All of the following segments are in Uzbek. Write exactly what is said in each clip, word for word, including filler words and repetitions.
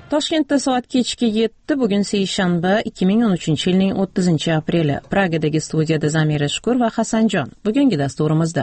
Toshkentda soat kechki yetti, bugun seshanba, ikki ming o'n uchinchi yilning o'ttizinchi apreli. Pragadagi studiyada Zamira Shukur va Hasanjon. Bugungi dasturimizda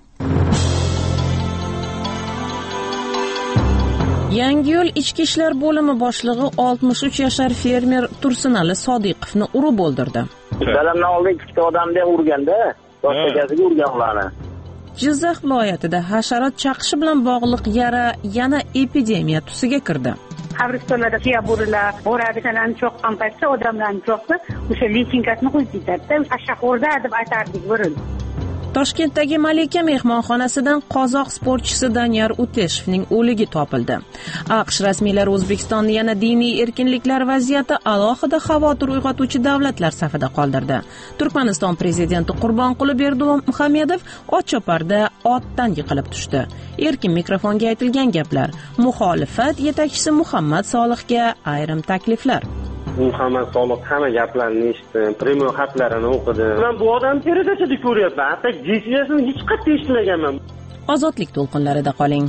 Yangiyo'l ichki ishlar bo'limi boshlig'i oltmish uch yashar fermer Tursunali Sodiqovni urib o'ldirdi. Dalamdan oldin ikkita odamga urganda, boshqasiga urgan ularni. Jizzax viloyatida hasharot chaqishi bilan bog'liq yara yana epidemiya tusiga kirdi. Qabristonlarda tuya bo'rilar boradi, sanani cho'qqan paytda odamlarni cho'qdi, o'sha lichinkasini qo'yib ketadi. Ashaqo'rda deb aytardik burun. Toshkentdagi Malika mehmonxonasidan qozoq sportchisi Danyar Uteshevning o'ligi topildi. AQSh rasmiylari O'zbekistonni yana diniy erkinliklar vaziyati alohida xavotir uyg'otuvchi davlatlar safida qoldirdi. Turkmaniston prezidenti Qurbonquli Berdimuhamedov Otchoparda otdan yiqilib tushdi. Erkin mikrofonga aytilgan gaplar. Muxolifat yetakchisi Muhammad Solihga ayrim takliflar. Muhammad Solih hamma gaplarni eshitdi, premyo xatlarini o'qidi. Men bu odam teridachada ko'ryapman, hatto jisiyasini hech qatda eshitmaganman. Ozodlik to'lqinlarida qoling.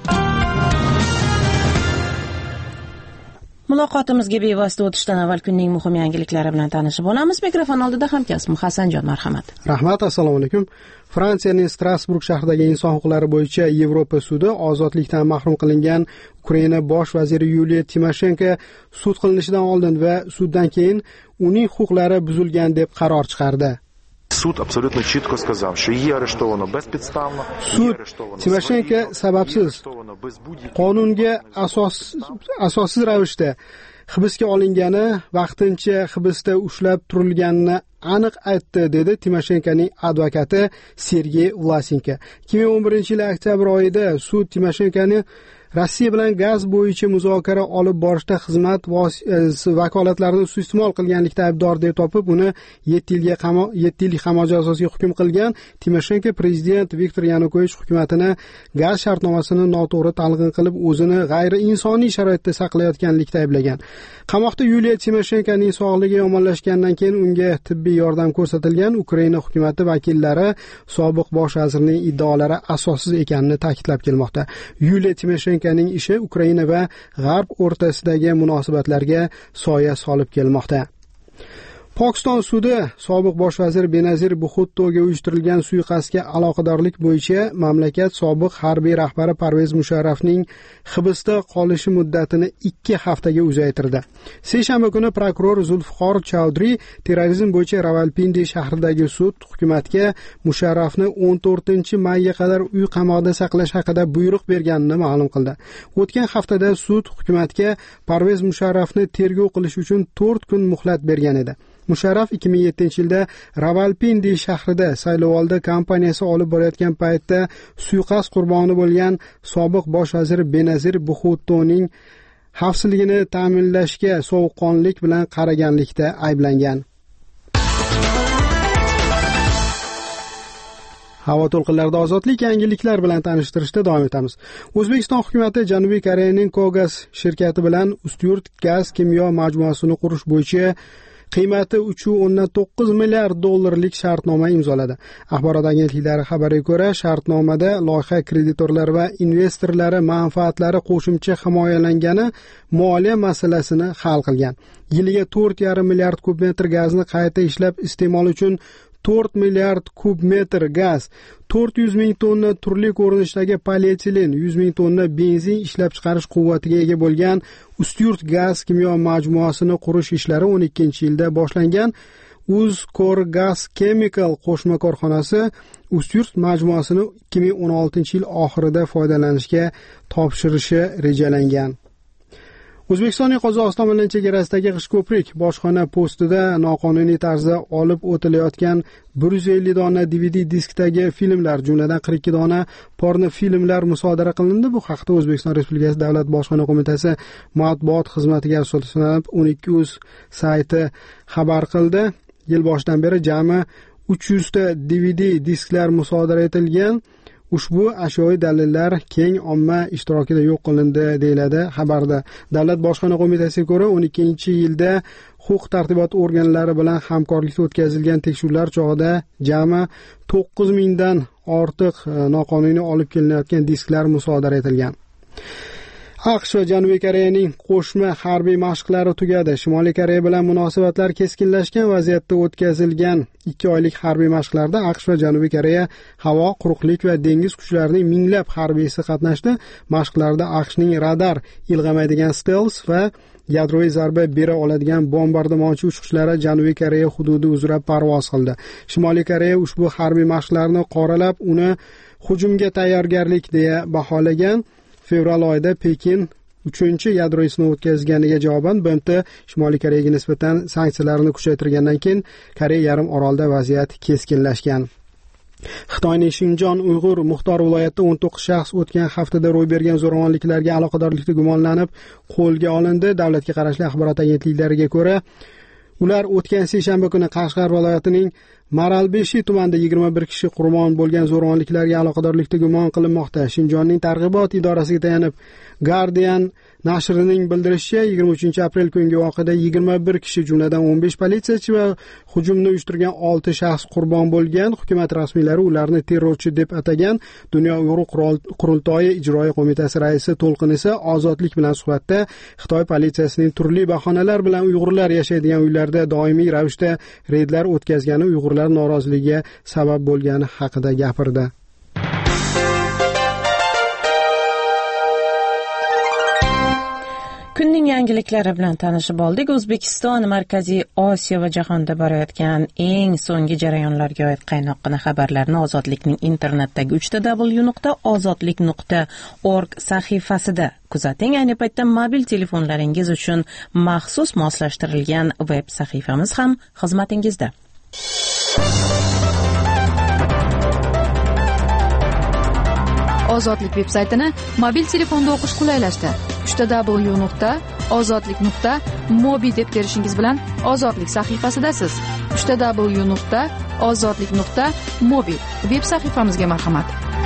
Muloqotimizga bevosita o'tishdan avval kunning muhim yangiliklari bilan tanishib olamiz. Mikrofon oldida hamkasbim Hasanjon, marhamat. Rahmat, assalomu alaykum. Fransiyaning Strasburg shahridagi inson huquqlari bo'yicha Yevropa sudi ozodlikdan mahrum qilingan Ukraina bosh vaziri Yuliya Timoshenko sud qilinishidan oldin va suddan keyin uning huquqlari buzilgan deb qaror chiqardi. Суд абсолютно четко сказал, что ее арештовано бесподставно. Sud Timoshenko sababsiz, qonunga asos asossiz ravishda hibsga olingani, vaqtincha hibsda ushlab turilganini aniq aytdi, dedi Timoshenkoning advokati Sergey Vlasenko. ikki ming o'n birinchi yil oktyabr oyida sud Timoshenkoni Rossiya bilan gaz bo'yicha muzokara olib borishda xizmat vakolatlarini suiiste'mol qilganlikda aybdor deb topib, uni yetti yilga yetti yillik qamoq jazosiga hukm qilgan. Timoshenko prezident Viktor Yanukovich hukumatini gaz shartnomasini noto'g'ri talqin qilib, o'zini g'ayriinsoniy sharoitda saqlayotganlikda ayblagan. Qamoqda Yuliya Timoshenkoning sog'ligi yomonlashgandan keyin unga tibbiy yordam ko'rsatilgan. Ukraina hukumati vakillari sobiq bosh vazirning iddaolari asossiz ekanini ta'kidlab kelmoqda. Yuliya Timoshenko ning ishi Ukraina va G'arb o'rtasidagi munosabatlarga soya solib kelmoqda. Pokiston sudi sobiq bosh vazir Benazir Bhuttoga uyushtirilgan suiqasdga aloqadorlik bo'yicha mamlakat sobiq harbiy rahbari Parvez Musharrafning hibsda qolishi muddatini ikki haftaga uzaytirdi. Seshanba kuni prokuror Zulfiqor Chaudhry terrorizm bo'yicha Rawalpindi shahridagi sud hukumatga Musharrafni o'n to'rtinchi mayga qadar uy qamoqda saqlash haqida buyruq berganini ma'lum qildi. O'tgan haftada sud hukumatga Parvez Musharrafni tergov qilish uchun to'rt kun muhlat bergan edi. Musharraf ikki ming yettinchi yilda Rawalpindi shahrida saylovoldi kampaniyasi olib borayotgan paytda suiqasd qurboni bo'lgan sobiq bosh vazir Benazir Bhuttoning xavfsizligini ta'minlashga sovuqqonlik bilan qaraganlikda ayblangan. Havo to'lqinlarida ozodlik yangiliklar bilan tanishtirishda davom etamiz. O'zbekiston hukumatı Janubiy Koreyaning Kogas shirkati bilan Ustyurt gaz kimyo majmuasini qurish bo'yicha qiymati uch nuqta to'qqiz milliard dollarlik shartnoma imzoladi. Axborot agentliklari xabariga ko'ra, shartnomada loyiha kreditorlar va investorlari manfaatlari qo'shimcha himoyalangani moliya masalasini hal qilgan. Yiliga to'rt nuqta besh milliard kub metr gazni qayta ishlab iste'mol uchun to'rt milliard kub metr gaz, to'rt yuz ming tonna turli ko'rinishdagi polietilen, yuz ming tonna benzin ishlab chiqarish quvvatiga ega bo'lgan Ustyurt gaz kimyo majmuasini qurish ishlari o'n ikkinchi yilda boshlangan. Uzkorgaz Chemical qo'shma korxonasi Ustyurt majmuasini ikki ming o'n oltinchi yil oxirida foydalanishga topshirishi rejalangan. O'zbekistonning Qozog'iston bilan chegarasidagi G'ishko'prik bojxona postida noqonuniy tarzda olib o'tilayotgan bir yuz ellik dona D V D diskdagi filmlar, jumladan qirq ikki dona porno filmlar musodara qilindi. Bu haqda O'zbekiston Respublikasi Davlat bojxona qo'mitasi matbuot xizmatiga asoslanib o'n ikki uz sayti xabar qildi. Yil boshidan beri jami uch yuz ta D V D disklar musodara etilgan. Ushbu ashyoviy dalillar keng omma ishtirokida yo'q qilindi, deyiladi xabarda. Davlat bojxona qo'mitasiga ko'ra, o'n ikkinchi yilda huquq tartibot organlari bilan hamkorlikda o'tkazilgan tekshiruvlar chog'ida jami to'qqiz mingdan ortiq noqonuniy olib kelinayotgan disklar musodara etilgan. aqsh va Janubiy Koreyaning qo'shma harbiy mashqlari tugadi. Shimoliy Koreya bilan munosabatlar keskinlashgan vaziyatda o'tkazilgan ikki oylik harbiy mashqlarda aqsh va Janubiy Koreya havo, quruqlik va dengiz kuchlarining minglab harbiysi qatnashdi. Mashqlarda aqshning radar ilg'amaydigan Stealth va yadroviy zarba bera oladigan bombardimonchi uchqichlari Janubiy Koreya hududi uzra parvoz qildi. Shimoliy Koreya ushbu harbiy mashqlarni qoralab, uni hujumga tayyorgarlik deya baholagan. Fevral oyida Pekin uchinchi yadroviy sinov o'tkazganiga javoban B M T Shimoliy Koreyaga nisbatan sanksiyalarni kuchaytirgandan keyin Koreya yarim orolida vaziyat keskinlashgan. Xitoyning Shinjon Uyg'ur muxtor viloyatida o'n to'qqiz shaxs o'tgan haftada ro'y bergan zo'ravonliklarga aloqadorlikda gumonlanib qo'lga olindi. Davlatga qarashli axborot agentliklariga ko'ra, ular o'tgan seshanba kuni Qashqar viloyatining Maralbeshi tumanida yigirma bir kishi qurbon bo'lgan zo'ravonliklarga aloqadorlikda gumon qilinmoqda. Shinjonning targ'ibot idorasiga tayanib Guardian nashrining bildirishicha, yigirma uchinchi aprel kungi voqeada yigirma bir kishi, jumladan o'n besh politsiyachi va hujumni uyushtirgan olti shaxs qurbon bo'lgan. Hukumat rasmiylari ularni terrorchi deb atagan. Dunyo Uyg'ur qurultoyi ijroiya qo'mitasi raisi To'lqin esa Ozodlik bilan suhbatda Xitoy politsiyasining turli bahonalar bilan Uyg'urlar yashaydigan uylarda doimiy ravishda reydlar o'tkazgani Uyg'urlar noroziligiga sabab bo'lgani haqida gapirdi. Kunning yangiliklari bilan tanishib oldik. O'zbekiston Markaziy Osiyo va jahonda borayotgan eng so'nggi jarayonlarga oid qaynoqqina xabarlarni Ozodlikning internetdagi uch w nuqta ozodlik nuqta org sahifasida kuzating. Ayni paytda mobil telefonlaringiz uchun maxsus moslashtirilgan veb sahifamiz ham xizmatingizda. Ozodlik veb-saytini mobil telefonda o'qish qulaylashdi. uch w nuqta ozodlik nuqta mobi deb terishingiz bilan Ozodlik sahifasidasiz. uch w nuqta ozodlik nuqta mobi veb sahifamizga marhamat.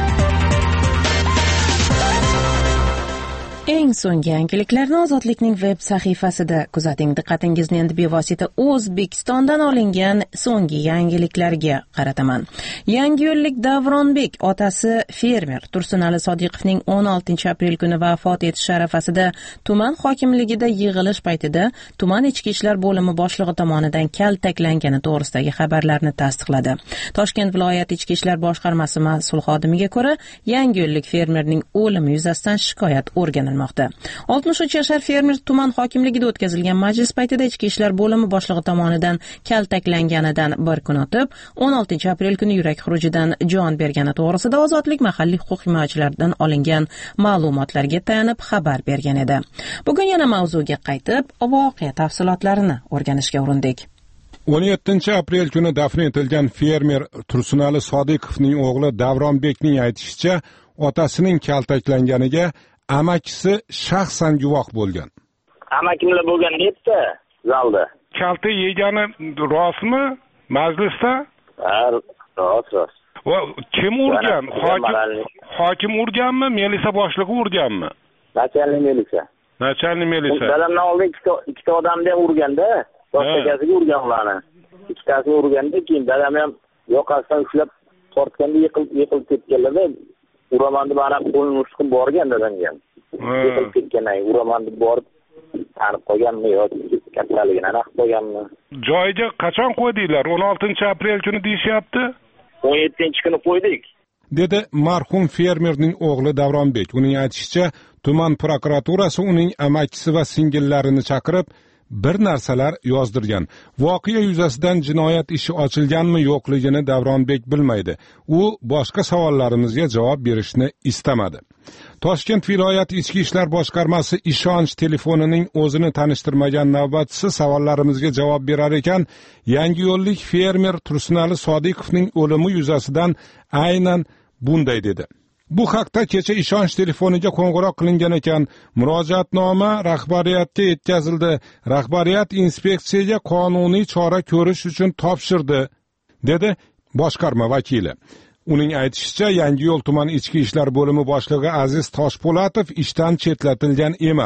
Eng so'nggi yangiliklarni Ozodlikning veb sahifasida kuzating. Diqqatingizni endi bevosita O'zbekistondan olingan so'nggi yangiliklarga qarataman. Yangiyo'llik Davronbek otasi fermer Tursunali Sodiqovning o'n oltinchi aprel kuni vafot etishi arafasida tuman hokimligida yig'ilish paytida tuman ichki ishlar bo'limi boshlig'i tomonidan kaltaklangani to'g'risidagi xabarlarni tasdiqladi. Toshkent viloyat ichki ishlar boshqarmasi mas'ul xodimiga ko'ra, Yangiyo'llik fermerning o'limi yuzasidan shikoyat o'rganilmoqda. oltmish uch yashar fermer tuman hokimligida o'tkazilgan majlis paytida ichki ishlar bo'limi boshlig'i tomonidan kaltaklanganidan bir kun o'tib, o'n oltinchi aprel kuni yurak xurujidan jon bergani to'g'risida Ozodlik mahalliy huquq himoyachilaridan olingan ma'lumotlarga tayanib xabar bergan edi. Bugun yana mavzuga qaytib, voqea tafsilotlarini o'rganishga urindik. o'n yettinchi aprel kuni dafn etilgan fermer Tursunali Sodiqovning o'g'li Davronbekning aytishicha, otasining kaltaklanganiga amakisi shaxsan guvoh bo'lgan. Amakimlar bo'lgan debdi zalda. Kalta yegani rostmi majlisda? Ha, rost, rost. Va kim urgan? Hokim hokim urganmi, milisiya boshlig'i urganmi? Nachalnik milisiya. Nachalnik milisiya. Dadamdan oldin ikkita ikkita odamni ham urganda, boshqasiga urgan ularni. Ikkitasini urganda, keyin dadam ham yoqasidan ushlab tortganda yiqilib yiqilib ketganlar. Uraman deb ana qo'lini ushlab borgan dadamga. Yiqilib ketganay, uraman deb borib tanib qo'yganmi yoki kattaligini aniq qo'yganmi? Joyiga qachon qo'ydinglar? o'n oltinchi aprel kuni deyishyapti. o'n yettinchi kuni qo'ydik, dedi marhum fermerning o'g'li Davronbek. Uning aytishicha, tuman prokuraturasi uning amakisi va singillarini chaqirib bir narsalar yozdirgan. Voqea yuzasidan jinoyat ishi ochilganmi yo'qligini Davronbek bilmaydi. U boshqa savollarimizga javob berishni istamadi. Toshkent viloyat ichki ishlar boshqarmasi ishonch telefonining o'zini tanishtirmagan navbatchisi savollarimizga javob berar ekan, Yangiyo'llik fermer Tursunali Sodiqovning o'limi yuzasidan aynan bunday dedi. Bu haqda kecha ishonch telefoniga qo'ng'iroq qilingan ekan. Murojaatnoma rahbariyatga yetkazildi. Rahbariyat inspeksiyaga qonuniy chora ko'rish uchun topshirdi, dedi boshqarma vakili. Uning aytishicha, Yangiyo'l tuman ichki ishlar bo'limi boshlig'i Aziz Toshpo'latov ishdan chetlatilgan emas.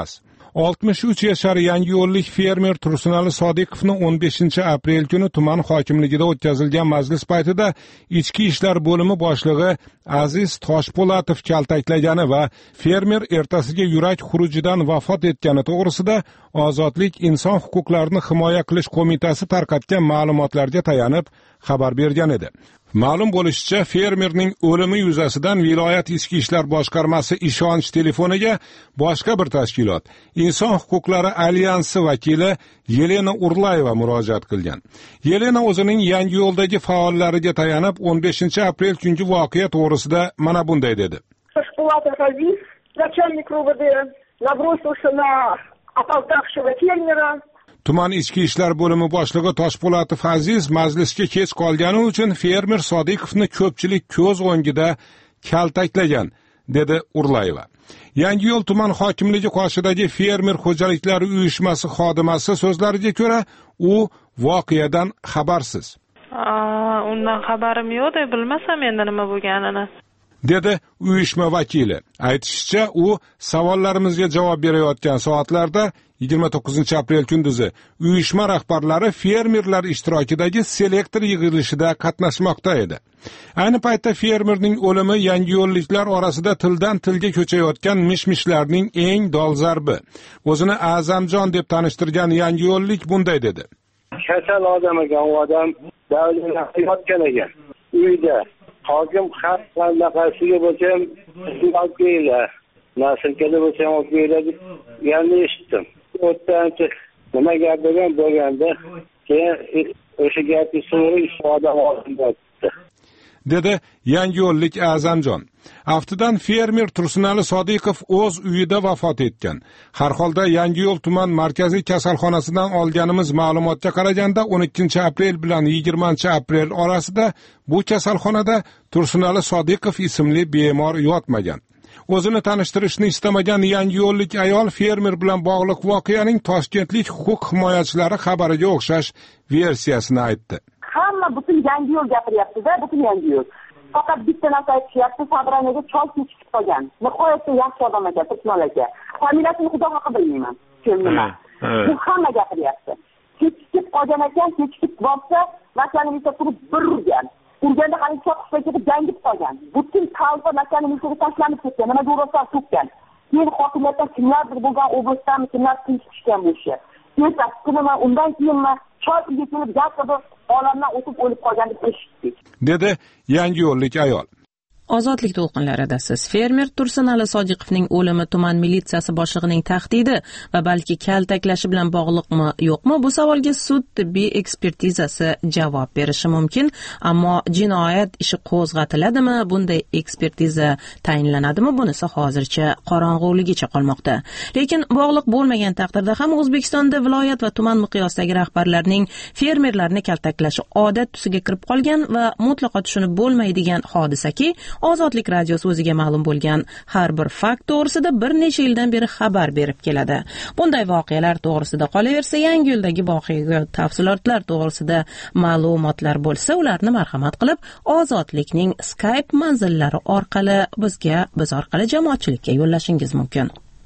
oltmish uch yashar yangiyo'llik fermer Tursunali Sodiqovni o'n beshinchi aprel kuni tuman hokimligida o'tkazilgan majlis paytida ichki ishlar bo'limi boshlig'i Aziz Toshpo'latov kaltaklagani va fermer ertasiga yurak xurujidan vafot etgani to'g'risida Ozodlik inson huquqlarini himoya qilish qo'mitasi tarqatgan ma'lumotlarga tayanib xabar bergan edi. Ma'lum bo'lishicha, fermerning o'limi yuzasidan viloyat ichki ishlar boshqarmasi ishonch telefoniga boshqa bir tashkilot, Inson huquqlari alyansi vakili Yelena Urlayeva murojaat qilgan. Yelena o'zining Yangiyo'ldagi faollariga tayanib o'n beshinchi aprel kungi voqea to'g'risida mana bunday dedi. Начальник РОВД набросился на опоздавшего фермера. Tuman ichki ishlar bo'limi boshlig'i Toshpo'latov Aziz majlisga kech qolgani uchun fermer Sodiqovni ko'pchilik ko'z o'ngida kaltaklagan, dedi Urlayeva. Yangiyo'l tuman hokimligi qoshidagi fermer xo'jaliklari uyushmasi xodimasi so'zlariga ko'ra, u voqeadan xabarsiz. Undan xabarim yo'q deb bilmasam endi nima bo'lganini, dedi uyushma vakili. Aytishicha, u savollarimizga javob berayotgan soatlarda yigirma to'qqizinchi aprel kunduzi uyushma rahbarlari fermerlar ishtirokidagi selektor yig'ilishida qatnashmoqda edi. Ayni paytda fermerning o'limi yangiyo'lliklar orasida tildan tilga ko'chayotgan mish-mishlarning eng dolzarbi. O'zini A'zamjon deb tanishtirgan yangiyo'llik bunday dedi. Kasal odam ekan, u odam davlatda yotgan ekan. Uyda hokim xat qanaqasiga bo'lsam, olib kelinglar. Nasilkada bo'lsam olib kelinglar deb yangi eshitdim. O'ttanchi nima gap degan bo'lganda, keyin o'sha gapni so'rib odam oldi, dedi yangiyo'llik A'zamjon. Aftidan fermer Tursunali Sodiqov o'z uyida vafot etgan. Har holda Yangiyo'l tuman markaziy kasalxonasidan olganimiz ma'lumotga qaraganda o'n ikkinchi aprel bilan yigirmanchi aprel orasida bu kasalxonada Tursunali Sodiqov ismli bemor yotmagan. O'zini tanishtirishni istamagan yangiyo'llik ayol fermer bilan bog'liq voqeaning toshkentlik huquq himoyachilari xabariga o'xshash versiyasini aytdi. Hamma butun Yangiyo'l gapiryapti-da, butun Yangiyo'l. Faqat bitta narsa aytishyapti, Sabranaga choy kechib qolgan. Nihoyatda yaxshi odam ekan, Tursunali aka. Familiyasini xudo haqqi bilmayman. Nima? Bu hamma gapiryapti. Kechikib qolgan ekan, kechikib borsa, makanimizda turib bir urgan. Urganda hali choqishga ketib gangib qolgan. Butun qalbi makanimizga tashlanib ketgan. Nima bo'lsa tutgan. Keyin hokimiyatdan kimlardir bo'lgan oblastdan kimlar tinchishgan bu ish. Keyin undan keyin choy uyga kelib gapirdi, olamdan o'tib o'lib qolgan deb eshitdik, dedi Yangiyo'llik ayol. Ozodlik to'lqinlaridasiz. Fermer Tursunali Sodiqovning o'limi tuman militsiyasi boshlig'ining tahdidi va balki kaltaklashi bilan bog'liqmi, yo'qmi? Bu savolga sud tibbiy ekspertizasi javob berishi mumkin, ammo jinoyat ishi qo'zg'atiladimi, bunday ekspertiza tayinlanadimi, bunisi hozircha qorong'uligicha qolmoqda. Lekin bog'liq bo'lmagan taqdirda ham O'zbekistonda viloyat va tuman miqyosidagi rahbarlarning fermerlarni kaltaklashi odat tusiga kirib qolgan va mutlaqo tushunib bo'lmaydigan hodisaki, Ozodlik radiosi o'ziga ma'lum bo'lgan har bir fakt to'g'risida bir necha yildan beri xabar berib keladi. Bunday voqealar to'g'risida qolaversa, Yangiyo'ldagi voqea tafsilotlar to'g'risida ma'lumotlar bo'lsa, ularni marhamat qilib Ozodlikning Skype manzillari orqali bizga, biz orqali jamoatchilikka yo'llashingiz mumkin.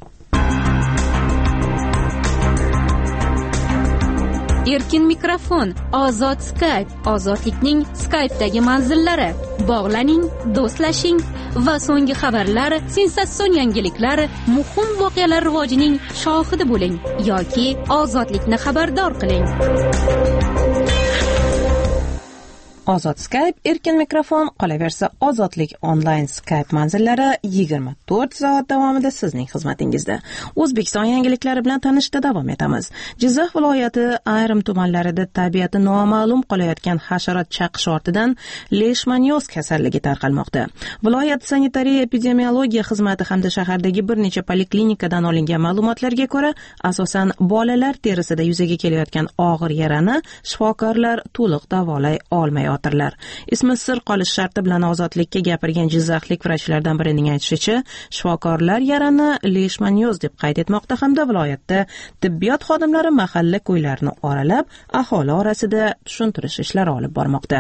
Erkin mikrofon, ozod Skype, ozodlikning Skype'dagi manzillari. Bog'laning, do'stlashing va so'nggi xabarlar, sensatsion yangiliklar, muhim voqealar rivojining shohidi bo'ling yoki ozodlikni xabardor qiling. Ozod Skype, erkin mikrofon, qolaversa Ozodlik onlayn Skype manzillari yigirma to'rt soat davomida sizning xizmatingizda. O'zbekiston yangiliklari bilan tanishda davom etamiz. Jizzax viloyati ayrim tumanlarida tabiati noma'lum qolayotgan hasharot chaqish ortidan leishmanioz kasalligi tarqalmoqda. Viloyat sanitariya epidemiologiya xizmati hamda shahardagi bir necha poliklinikadan olingan ma'lumotlarga ko'ra, asosan bolalar terisida yuzaga kelayotgan og'ir yarani shifokorlar to'liq davolay olmayapti. Ismi sir qolish sharti bilan Ozodlikka gapirgan jizzaxlik vrachlardan birining aytishicha, shifokorlar yarani leishmanioz deb qayd etmoqda hamda viloyatda tibbiyot xodimlari mahalla ko'ylarini oralab, aholi orasida tushuntirish ishlari olib bormoqda.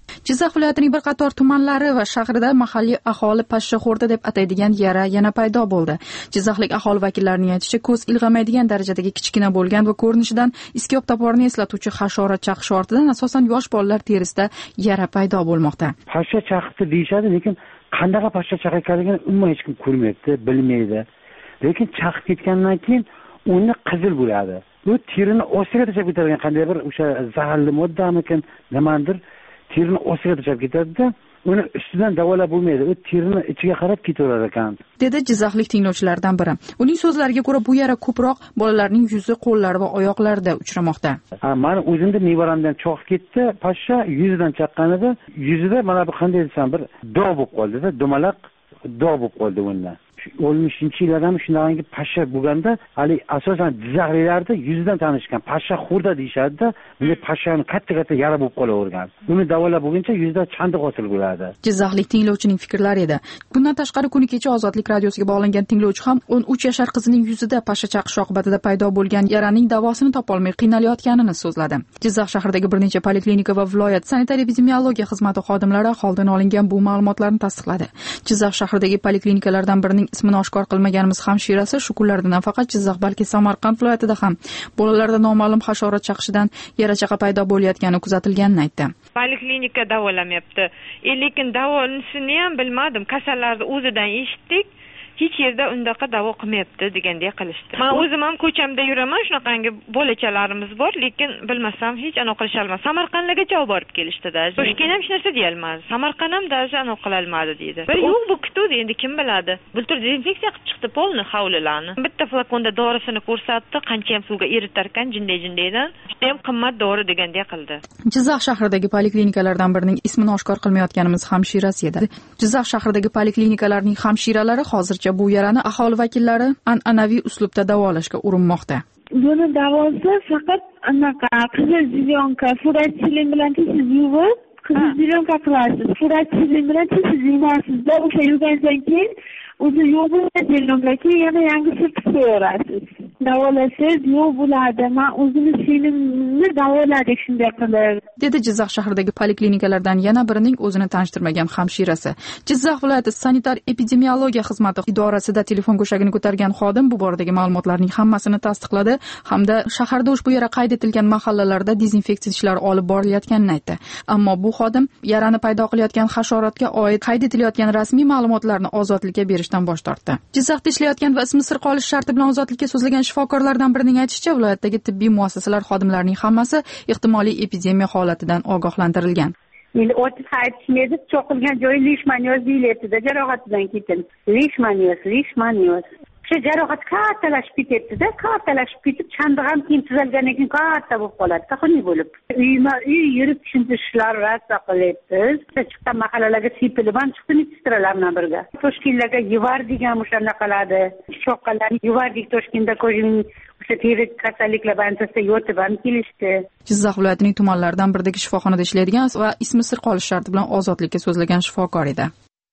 Jizzax viloyatining bir qator tumanlari va shahrida mahalliy aholi pashshaxo'rda deb ataydigan yara yana paydo bo'ldi. Jizzaxlik aholi vakillarining aytishicha, ko'z ilg'amaydigan darajadagi kichkina bo'lgan va ko'rinishidan iskop toporni eslatuvchi hasharot chaqishi ortidan asosan yosh bolalar terisida yara paydo bo'lmoqda. Pashsha chaqisi deyishadi, lekin qandaqa pashsha chaq ekanligini umuman hech kim ko'rmayapti, bilmaydi. Lekin chaqib ketgandan keyin uni qizil bo'ladi. Bu terini ostiga tashlab ketadigan qanday bir o'sha zaharli moddamikin, nimadir terini ostiga tashlab ketadi-da, uni ustidan davolab bo'lmaydi. U terini ichiga qarab ketaverar ekan. Dedi Jizzaxlik tinglovchilardan biri. Uning so'zlariga ko'ra, bu yara ko'proq bolalarning yuzi, qo'llari va oyoqlarida uchramoqda. Ha, men o'zimda nevaramdan cho'q ketdi, pashsha yuzidan chaqqanida, yuzida mana bu qanday desam bir dog' bo'lib qoldi-da, dumalaq dog' bo'lib qoldi undan. oltmishinchi yillardan shunaqangi pashsha bo'lganda, hali asosan Jizzaxliklarda yuzidan tanishgan, pashsha xurda deyshadi-da, bunday pashshani katta-katta yara bo'lib qolavergan. Buni davolab bo'lguncha yuzida chandiq hosil bo'ladi. Jizzaxlik tinglovchining fikrlari edi. Bundan tashqari kuni kecha Ozodlik radiosiga bog'langan tinglovchi ham o'n uch yashar qizining yuzida pashsha chaqishi oqibatida paydo bo'lgan yaraning davosini topolmay qiynalayotganini so'zladi. Jizzax shahridagi bir necha poliklinika va viloyat sanitariya-epidemiologiya xizmati xodimlari aholidan olingan bu ma'lumotlarni tasdiqladi. Jizzax shahridagi poliklinikalardan birining ismini oshkor qilmaganimiz hamshirasi shu kunlarda nafaqat Jizzax, balki Samarqand viloyatida ham bolalarda noma'lum hasharot chaqishidan yara chaqa paydo bo'layotgani kuzatilganini aytdi. Poliklinika davolamayapti. E, lekin davolanishini ham bilmadim. Kasallarni o'zidan eshitdik. Hech yerda undaqa davo qilmayapti degandek qilishdi. Men o'zim ham ko'chamda yuraman, shunaqangi bolachalarimiz bor, lekin bilmasam hech aniq qilisha olmas. Samarqandgacha olib borib kelishdi-da. Toshkent ham hech narsa deyolmadi. Samarqand ham даже aniq qila olmadi deydi. Bir yo'q bu kutuvdi, endi kim biladi. Bultur dezinfeksiya qilib chiqdi polni hovlilarni. Bitta flakonda dorisini ko'rsatdi, qancha ham suvga eritar ekan jinday-jindaydan. Juda ham qimmat dori degandek qildi. Jizzax shahridagi poliklinikalardan birining ismini oshkor qilmayotganimiz hamshirasi edi. Jizzax shahridagi poliklinikalarning hamshiralari hozir bu yarani aholi vakillari an'anaviy uslubda davolashga urinmoqda. Buni davosi faqat anaqa qizil zilyonka, furatsilin bilan tez yuvib, qizil zilyonka qilasiz. Furatsilin bilan tez yuvasizda, o'sha yuvgandan keyin o'zi yo'q bo'lgan zilyonkaga yana yangi surtib qo'yasiz. Davolasiz yo'q bo'ladi. Men o'zimni sinimni davoladik shunday qilib. Dedi Jizzax shahridagi poliklinikalardan yana birining o'zini tanishtirmagan hamshirasi. Jizzax viloyati sanitar epidemiologiya xizmati idorasida telefon go'shagini ko'targan xodim bu boradagi ma'lumotlarning hammasini tasdiqladi hamda shaharda ushbu yara qayd etilgan mahallalarda dezinfeksiya ishlari olib borilayotganini aytdi. Ammo bu xodim yarani paydo qilayotgan hasharotga oid qayd etilayotgan rasmiy ma'lumotlarni Ozodlikka berishdan bosh tortdi. Jizzaxda ishlayotgan va ismi sir qolish sharti bilan Ozodlikka so'zlagan shifokorlardan birining aytishicha, viloyatdagi tibbiy muassasalar xodimlarining hammasi ehtimoliy epidemiya holatidan ogohlantirilgan. Endi o'tib aytishmaydi, cho'qilgan joyi leishmaniyoz deyilyapti-da, jarohatidan keyin. Leishmaniyoz, leishmaniyoz. Shu jarohat kattalashib ketdi-da, kattalashib ketib, chandiq ham keyin tuzalgandan keyin katta bo'lib qoladi, taxmiy bo'lib. Uyma-uy yurib tushuntirishlar rasta qilyapmiz. Chiqqan mahallalarga sepilib ham chiqdi medsestralar bilan birga. Toshkentlarga yuvardik ham o'shanaqalarni, choqqalarni yuvardik Toshkentda ko'rgan o'sha teri kasalliklar bantasida yotib ham kelishdi. Jizzax viloyatining tumanlaridan biridagi shifoxonada ishlaydigan va ismi sir qolish sharti bilan Ozodlikka so'zlagan shifokor edi.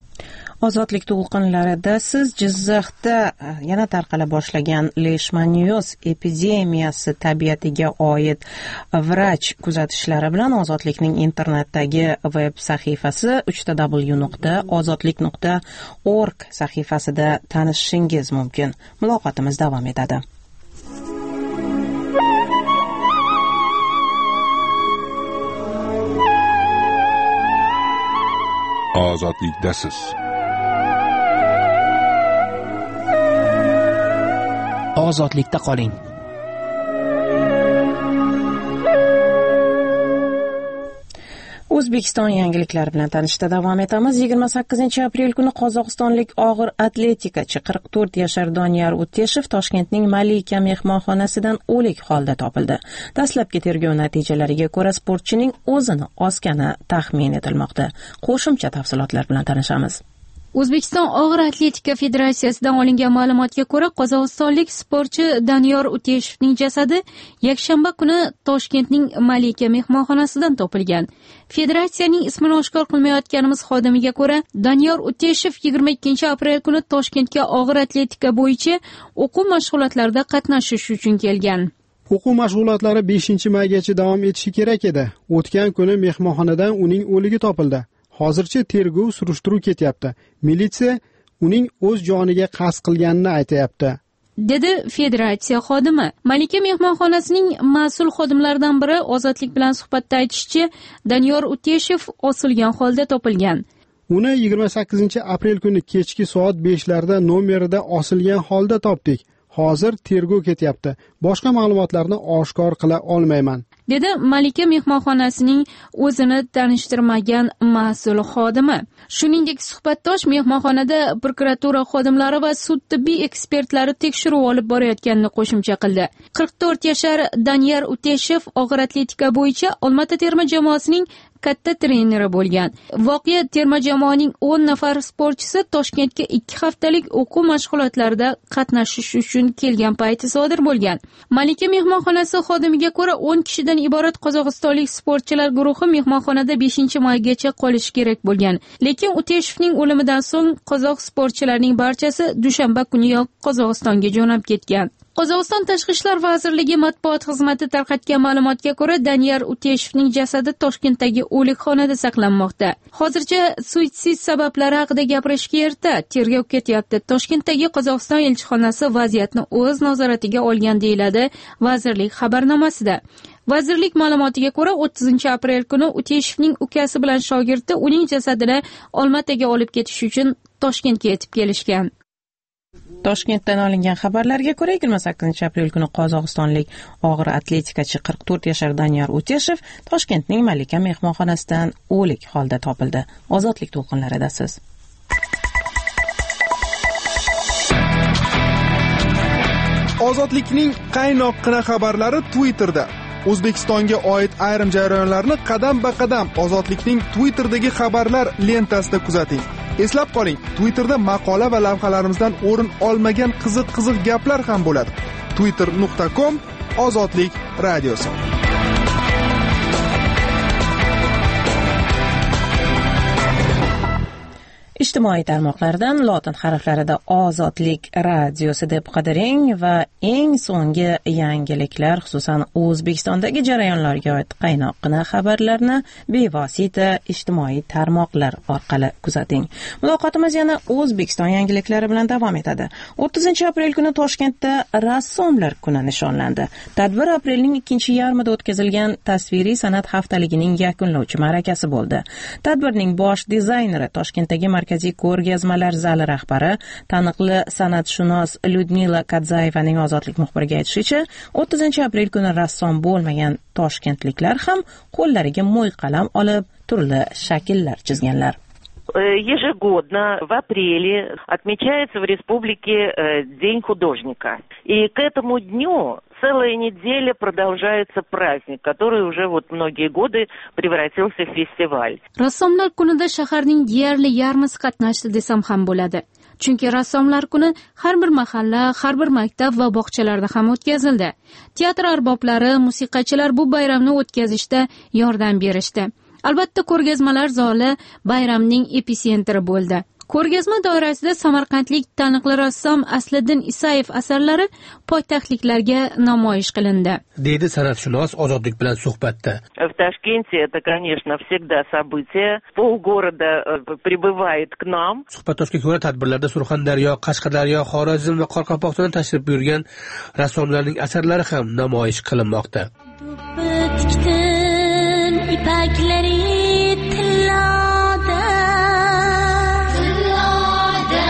Ozodlik to'lqinlarida siz Jizzaxda yana tarqala boshlagan leishmaniyoz epidemiyasi tabiatiga oid vrach kuzatishlari bilan Ozodlikning internetdagi veb sahifasi uch w nuqta ozodlik nuqta org sahifasida tanishishingiz mumkin. Muloqotimiz davom etadi. Ozodlikdasiz. Ozodlikda qoling. O'zbekiston yangiliklari bilan tanishda davom etamiz. yigirma sakkizinchi aprel kuni qozog'istonlik og'ir atletikachi qirq to'rt yashar Doniyor Uteshev Toshkentning Malika mehmonxonasidan o'lik holda topildi. Dastlabki tergov natijalariga ko'ra sportchining o'zini osgani taxmin etilmoqda. Qo'shimcha tafsilotlar bilan tanishamiz. O'zbekiston og'ir atletika federatsiyasidan olingan ma'lumotga ko'ra, qozog'istonlik sportchi Doniyor Uteshevning jasadi yakshanba kuni Toshkentning Malika mehmonxonasidan topilgan. Federatsiyaning ismini oshkor qilmayotganimiz xodimiga ko'ra, Doniyor Uteshev yigirma ikkinchi aprel kuni Toshkentga og'ir atletika bo'yicha o'quv mashg'ulotlarida qatnashish uchun kelgan. O'quv mashg'ulotlari beshinchi maygacha davom etishi kerak edi. O'tgan kuni mehmonxonadan uning o'ligi topildi. Hozircha tergov surishtiruv ketyapti. Militsiya uning o'z joniga qasd qilganini aytayapti, dedi federatsiya xodimi. Malika mehmonxonasining mas'ul xodimlaridan biri Ozodlik bilan suhbatda aytishicha, Daniyor Uteshev osilgan holda topilgan. Uni yigirma sakkizinchi aprel kuni kechki soat beshlarda nomerida osilgan holda topdik. Hozir tergov ketyapti. Boshqa ma'lumotlarni oshkor qila olmayman, dedi Malika mehmonxonasining o'zini tanishtirmagan mas'ul xodimi. Shuningdek, suhbatdosh mehmonxonada prokuratura xodimlari va sud tibbiy ekspertlari tekshiruv olib borayotganini qo'shimcha qildi. qirq to'rt yashar Daniyor Uteshev og'ir atletika bo'yicha Olmota terma jamoasining katta treneri bo'lgan. Voqea terma jamoaning o'n nafar sportchisi Toshkentga ikki haftalik o'quv mashg'ulotlarida qatnashish uchun kelgan payti sodir bo'lgan. Malika mehmonxonasi xodimiga ko'ra o'n kishidan iborat qozog'istonlik sportchilar guruhi mehmonxonada beshinchi maygacha qolishi kerak bo'lgan. Lekin Uteshevning o'limidan so'ng qozoq sportchilarining barchasi dushanba kuniyoq Qozog'istonga jo'nab ketgan. Qozog'iston Tashqi ishlar vazirligi matbuot xizmati tarqatgan ma'lumotga ko'ra, Daniyor Uteshevning jasadi Toshkentdagi o'likxonada saqlanmoqda. Hozircha suitsid sabablari haqida gapirishga erta, tergov ketyapti. Toshkentdagi Qozog'iston elchixonasi vaziyatni o'z nazoratiga olgan deyiladi vazirlik xabarnomasida. Vazirlik ma'lumotiga ko'ra, o'ttizinchi aprel kuni Uteshevning ukasi bilan shogirdi uning jasadini Olmaotaga olib ketish uchun Toshkentga yetib kelishgan. Toshkentdan olingan xabarlarga ko'ra, yigirma sakkizinchi aprel kuni qozog'istonlik og'ir atletikachi qirq to'rt yashar Daniyor Uteshev Toshkentning Malika mehmonxonasidan o'lik holda topildi. Ozodlik to'lqinlaridasiz. Ozodlikning qaynoqqina xabarlari Twitterda. O'zbekistonga oid ayrim jarayonlarni qadam-ba-qadam Ozodlikning Twitter'dagi xabarlar lentasida kuzating. Eslab qoling, Twitterda maqola va lavhalarimizdan o'rin olmagan qiziq-qiziq gaplar ham bo'ladi. twitter nuqta com Ozodlik radiosi. Ijtimoiy tarmoqlardan lotin harflarida Ozodlik radiosi deb qidiring va eng so'nggi yangiliklar, xususan O'zbekistondagi jarayonlarga oid qaynoqqina xabarlarni bevosita ijtimoiy tarmoqlar orqali kuzating. Muloqotimiz yana O'zbekiston yangiliklari bilan davom etadi. o'ttizinchi aprel kuni Toshkentda rassomlar kuni nishonlandi. Tadbir aprelning ikkinchi yarmida o'tkazilgan tasviriy san'at haftaligining yakunlovchi ma'rakasi bo'ldi. Tadbirning bosh dizayneri, Toshkentdagi markaziy ko'rgazmalar zali rahbari, taniqli san'atshunos Lyudmila Kadzayevaning Ozodlik muxbiriga aytishicha, o'ttizinchi aprel kuni rassom bo'lmagan toshkentliklar ham qo'llariga mo'y qalam olib turli shakllar chizganlar. Ежегодно в апреле отмечается в республике День художника. И к этому дню целая неделя продолжается праздник, который уже вот многие годы превратился в фестиваль. Rassomlar kunida shaharning deyarli yarmisi qatnashdi desam ham bo'ladi. Chunki rassomlar kuni har bir mahalla, har bir maktab va bog'chalarda ham o'tkazildi. Teatr arboblari, musiqachilar bu bayramni o'tkazishda yordam berishdi. Albatta, ko'rgazmalar zali bayramning epitsentri bo'ldi. Ko'rgazma doirasida samarqandlik taniqli rassom Asliddin Isayev asarlari poytaxtliklarga namoyish qilindi, deydi san'atshunos Ozodlik bilan suhbatda. В Ташкенте это, конечно, всегда событие. Полгорода прибывает к нам. Suhbatdoshga ko'ra, tadbirlarda Surxondaryo, Qashqadaryo, Xorazm va Qoraqalpog'istondan tashrif buyurgan rassomlarning asarlari ham namoyish qilinmoqda. İpekleri tillada, tillada.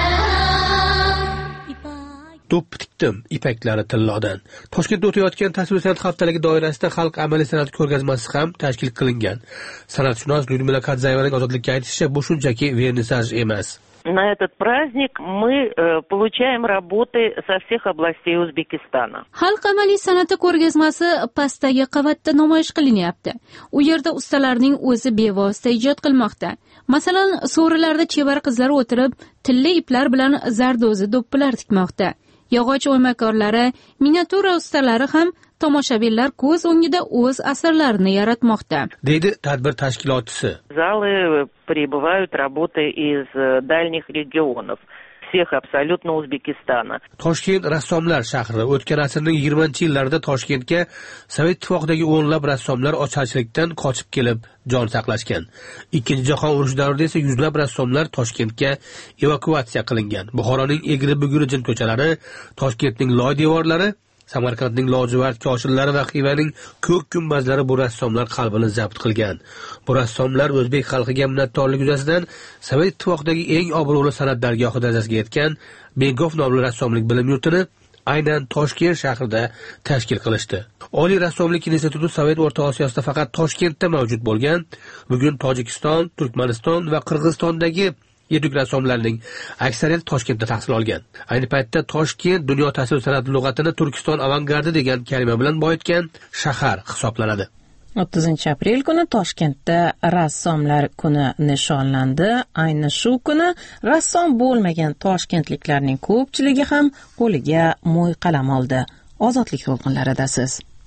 Do'ppi tikdim ipaklari tillodan. Toshkentda o'tayotgan tasvir san'at haftaligi doirasida xalq amaliy san'at ko'rgazmasi ham tashkil qilingan. San'atshunos Lyudmila Kadzayevaning Ozodlikka aytishicha, bu shunchaki vernisaj emas. На этот праздник мы э, получаем работы со всех областей O'zbekistona. Xalq amaliy san'ati ko'rgazmasi pastdagi qavatda namoyish qilinyapti. U yerda ustalarning o'zi bevosita ijod qilmoqda. Masalan, so'rilarda chevar qizlar o'tirib, tilla iplar bilan zardo'zi do'ppilar tikmoqda. Yog'och o'ymakorlari, miniatyura ustalari ham tomoshabinlar ko'z o'ngida o'z asarlarini yaratmoqda, deydi tadbir tashkilotchisi. Залы прибывают работы из дальних регионов. всех абсолютно Узбекистана. Toshkent rassomlar shahri. O'tgan asrning yigirmanchi yillarida Toshkentga Sovet ittifoqidagi o'nlab rassomlar ocharchilikdan qochib kelib jon saqlashgan. Ikkinchi jahon urushi davrida esa yuzlab rassomlar Toshkentga evakuatsiya qilingan. Buxoroning egri-bugri jin ko'chalari, Toshkentning loy devorlari, Samarqandning lojuvard koshillari va Xivaning ko'k gumbazlari bu rassomlar qalbini zabt qilgan. Bu rassomlar o'zbek xalqiga minnatdorlik yuzasidan Sovet ittifoqidagi eng obro'li san'at dargohi darajasiga yetgan Bengov nomli rassomlik bilim yurtini aynan Toshkent shahrida tashkil qilishdi. Oliy rassomlik instituti Sovet O'rta Osiyosida faqat Toshkentda mavjud bo'lgan. Bugun Tojikiston, Turkmaniston va Qirg'izistondagi yetuk rassomlarning aksariyati Toshkentda tahsil olgan. Ayni paytda Toshkent dunyo tasvir san'ati lug'atini Turkiston avangardi degan kalima bilan boyitgan shahar hisoblanadi. o'ttizinchi aprel kuni Toshkentda rassomlar kuni nishonlandi. Ayni shu kuni rassom bo'lmagan toshkentliklarning ko'pchiligi ham qo'liga mo'y qalam oldi. Ozodlik to'lqinlaridasiz.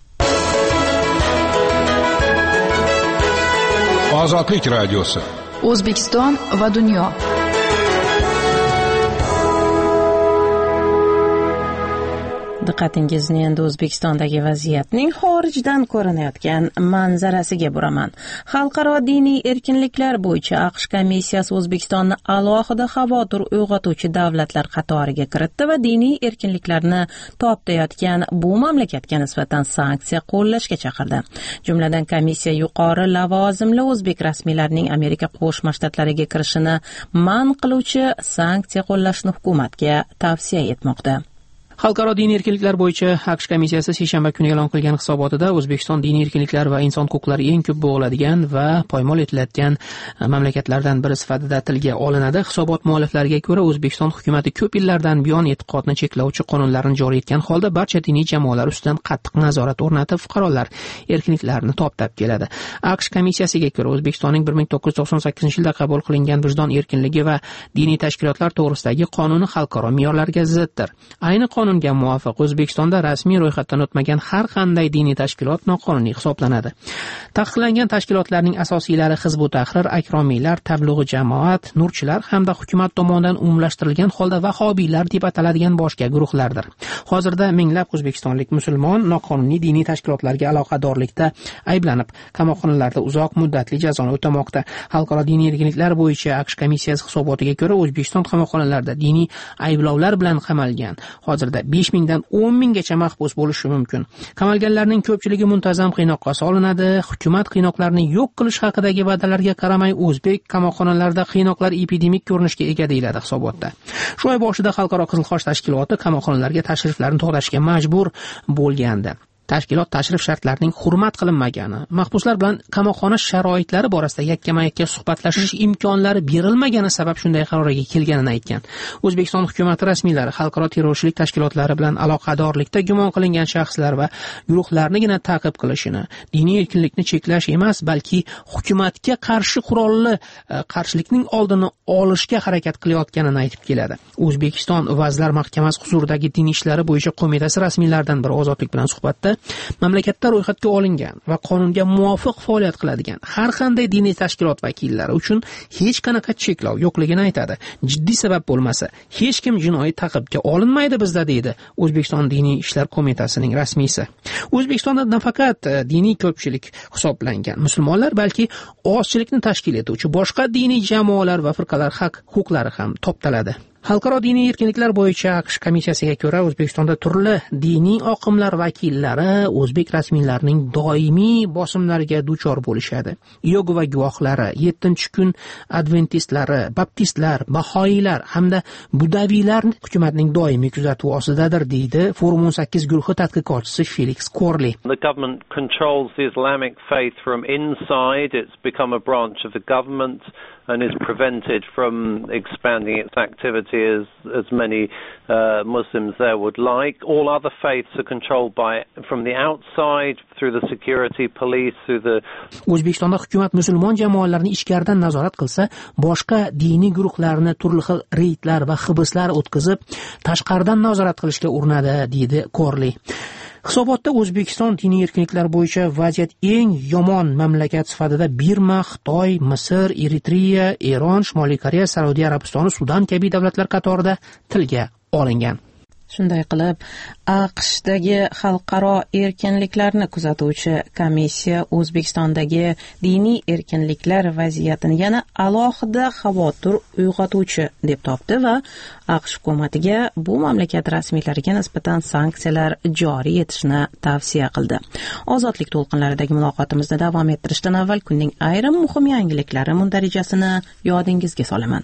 Ozodlik radiosi. O'zbekiston va dunyo. Diqqatingizni endi O'zbekistondagi vaziyatning xorijdan ko'rinayotgan manzarasiga buraman. Xalqaro diniy erkinliklar bo'yicha AQSh komissiyasi O'zbekistonni alohida xavotir uyg'otuvchi davlatlar qatoriga kiritdi va diniy erkinliklarni toptayotgan bu mamlakatga nisbatan sanksiya qo'llashga chaqirdi. Jumladan komissiya yuqori lavozimli o'zbek rasmiylarining Amerika Qo'shma Shtatlariga kirishini man qiluvchi sanksiya qo'llashni hukumatga tavsiya etmoqda. Xalqaro diniy erkinliklar bo'yicha AQSh komissiyasi seshanba kuni e'lon qilgan hisobotida O'zbekiston diniy erkinliklar va inson huquqlari eng ko'p bo'g'iladigan va poymol etiladigan mamlakatlardan biri sifatida tilga olinadi. Hisobot mualliflariga ko'ra, O'zbekiston hukumatı ko'p yillardan buyon e'tiqodni cheklovchi qonunlarni joriy etgan holda barcha diniy jamoalar ustidan qattiq nazorat o'rnatib, fuqarolar erkinliklarini toptab keladi. AQSh komissiyasiga ko'ra, O'zbekistonning bir ming to'qqiz yuz to'qson sakkizinchi yilda qabul qilingan vijdon erkinligi va diniy tashkilotlar to'g'risidagi qonuni xalqaro me'yorlarga ziddir. Ayni qonunga muvofiq O'zbekistonda rasmiy ro'yxatdan o'tmagan har qanday diniy tashkilot noqonuniy hisoblanadi. Taqiqlangan tashkilotlarning asosiylari Hizb ut-Tahrir, Akromiylar, Tablig'i jamoat, Nurchilar hamda hukumat tomonidan umumlashtirilgan holda Vahobiylar deb ataladigan boshqa guruhlardir. Hozirda minglab o'zbekistonlik musulmon noqonuniy diniy tashkilotlarga aloqadorlikda ayblanib, qamoqxonalarda uzoq muddatli jazoni o'tamoqda. Xalqaro diniy erkinliklar bo'yicha AQSh komissiyasi hisobotiga ko'ra, O'zbekiston qamoqxonalarida diniy ayblovlar bilan qamalgan. Hozirda besh mingdan o'n minggacha mahbus bo'lishi mumkin. Qamalganlarning ko'pchiligi muntazam qiynoqqa solinadi. Hukumat qiynoqlarni yo'q qilish haqidagi va'dalarga qaramay, o'zbek qamoqxonalarida qiynoqlar epidemik ko'rinishga ega deyiladi hisobotda. Shu oy boshida Xalqaro Qizil Xoch tashkiloti qamoqxonalarga tashriflarni to'xtatishga majbur bo'lgandi. Tashkilot tashrif shartlarining hurmat qilinmagani, mahbuslar bilan qamoqxona sharoitlari borasida yakkama-yakka suhbatlashish imkonlari berilmagani sabab shunday qarorga kelganini aytgan. O'zbekiston hukumati rasmiylari xalqaro terrorchilik tashkilotlari bilan aloqadorlikda gumon qilingan shaxslar va guruhlarnigina ta'qib qilishini, diniy erkinlikni cheklash emas, balki hukumatga qarshi qurolli qarshilikning oldini olishga harakat qilayotganini aytib keladi. O'zbekiston Vazirlar Mahkamasi huzuridagi din ishlari bo'yicha qo'mitasi rasmiylaridan biri Ozodlik bilan suhbatda mamlakatda ro'yxatga olingan va qonunga muvofiq faoliyat qiladigan har qanday diniy tashkilot vakillari uchun hech qanaqa cheklov yo'qligini aytadi. Jiddiy sabab bo'lmasa, hech kim jinoiy ta'qibga olinmaydi bizda, deydi O'zbekiston diniy ishlar qo'mitasining rasmiysi. O'zbekistonda nafaqat diniy ko'pchilik hisoblangan musulmonlar, balki ozchilikni tashkil etuvchi boshqa diniy jamoalar va firqalar haq huquqlari ham toptaladi. Xalqaro diniy erkinliklar bo'yicha AQSh komissiyasiga ko'ra, O'zbekistonda turli diniy oqimlar vakillari o'zbek rasmiylarining doimiy bosimlariga duchor bo'lishadi. Yogova guvohlari, yettinchi kun adventistlari, baptistlar, bahoiylar hamda budaviylar hukumatning doimiy kuzatuvi ostidadir, deydi Forum o'n sakkiz guruhi tadqiqotchisi Felix Corley. The government controls the Islamic faith from inside. It's become a branch of the government and is prevented from expanding its activity as, as many uh, Muslims there would like. All other faiths are controlled by from the outside, through the security police, through the... O'zbekistonda hukumat musulmon jamoalarni ichkaridan nazorat qilsa, boshqa diniy guruhlarni turli xil reydlar va hibslar o'tkazib, tashqaridan nazorat qilishga urinadi, deydi Corley. Hisobotda O'zbekiston diniy erkinliklar bo'yicha vaziyat eng yomon mamlakat sifatida Birma, Xitoy, Misr, Eritreya, Eron, Shimoliy Koreya, Saudiya Arabistoni, Sudan kabi davlatlar qatorida tilga olingan. Shunday qilib, AQShdagi xalqaro erkinliklarni kuzatuvchi komissiya O'zbekistondagi diniy erkinliklar vaziyatini yana alohida xavotir uyg'otuvchi deb topdi va AQSh hukumatiga bu mamlakat rasmiylariga nisbatan sanksiyalar joriy etishni tavsiya qildi. Ozodlik to'lqinlaridagi muloqotimizda davom ettirishdan avval kunning ayrim muhim yangiliklari mundarijasini yodingizga solaman.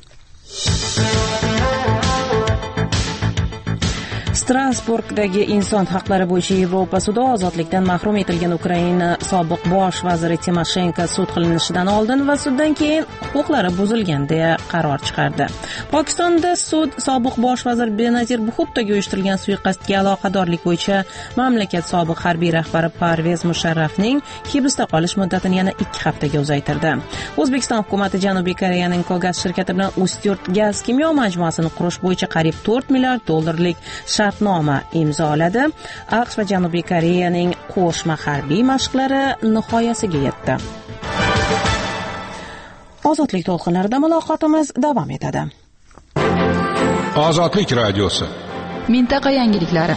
Strasburgdagi inson haqlari bo'yicha Yevropa sudi ozodlikdan mahrum etilgan Ukraina sobiq bosh vaziri Timoshenko sud qilinishidan oldin va suddan keyin huquqlari buzilgan deya qaror chiqardi. Pokistonda sud sobiq bosh vazir Benazir Bhuttoga uyushtirilgan suiqasdga aloqadorlik bo'yicha mamlakat sobiq harbiy rahbari Parvez Musharrafning hibsda qolish muddatini yana ikki haftaga uzaytirdi. O'zbekiston hukumati Janubiy Koreyaning Kogas shirkati bilan Ustyurt gaz kimyo majmuasini qurish bo'yicha qariyb to'rt milliard dollarlik shartnoma imzoladi. AQSh va Janubiy Koreyaning qo'shma harbiy mashqlari nihoyasiga yetdi. Ozodlik to'lqinlarida muloqotimiz davom etadi. Ozodlik radiosi. Mintaqa yangiliklari.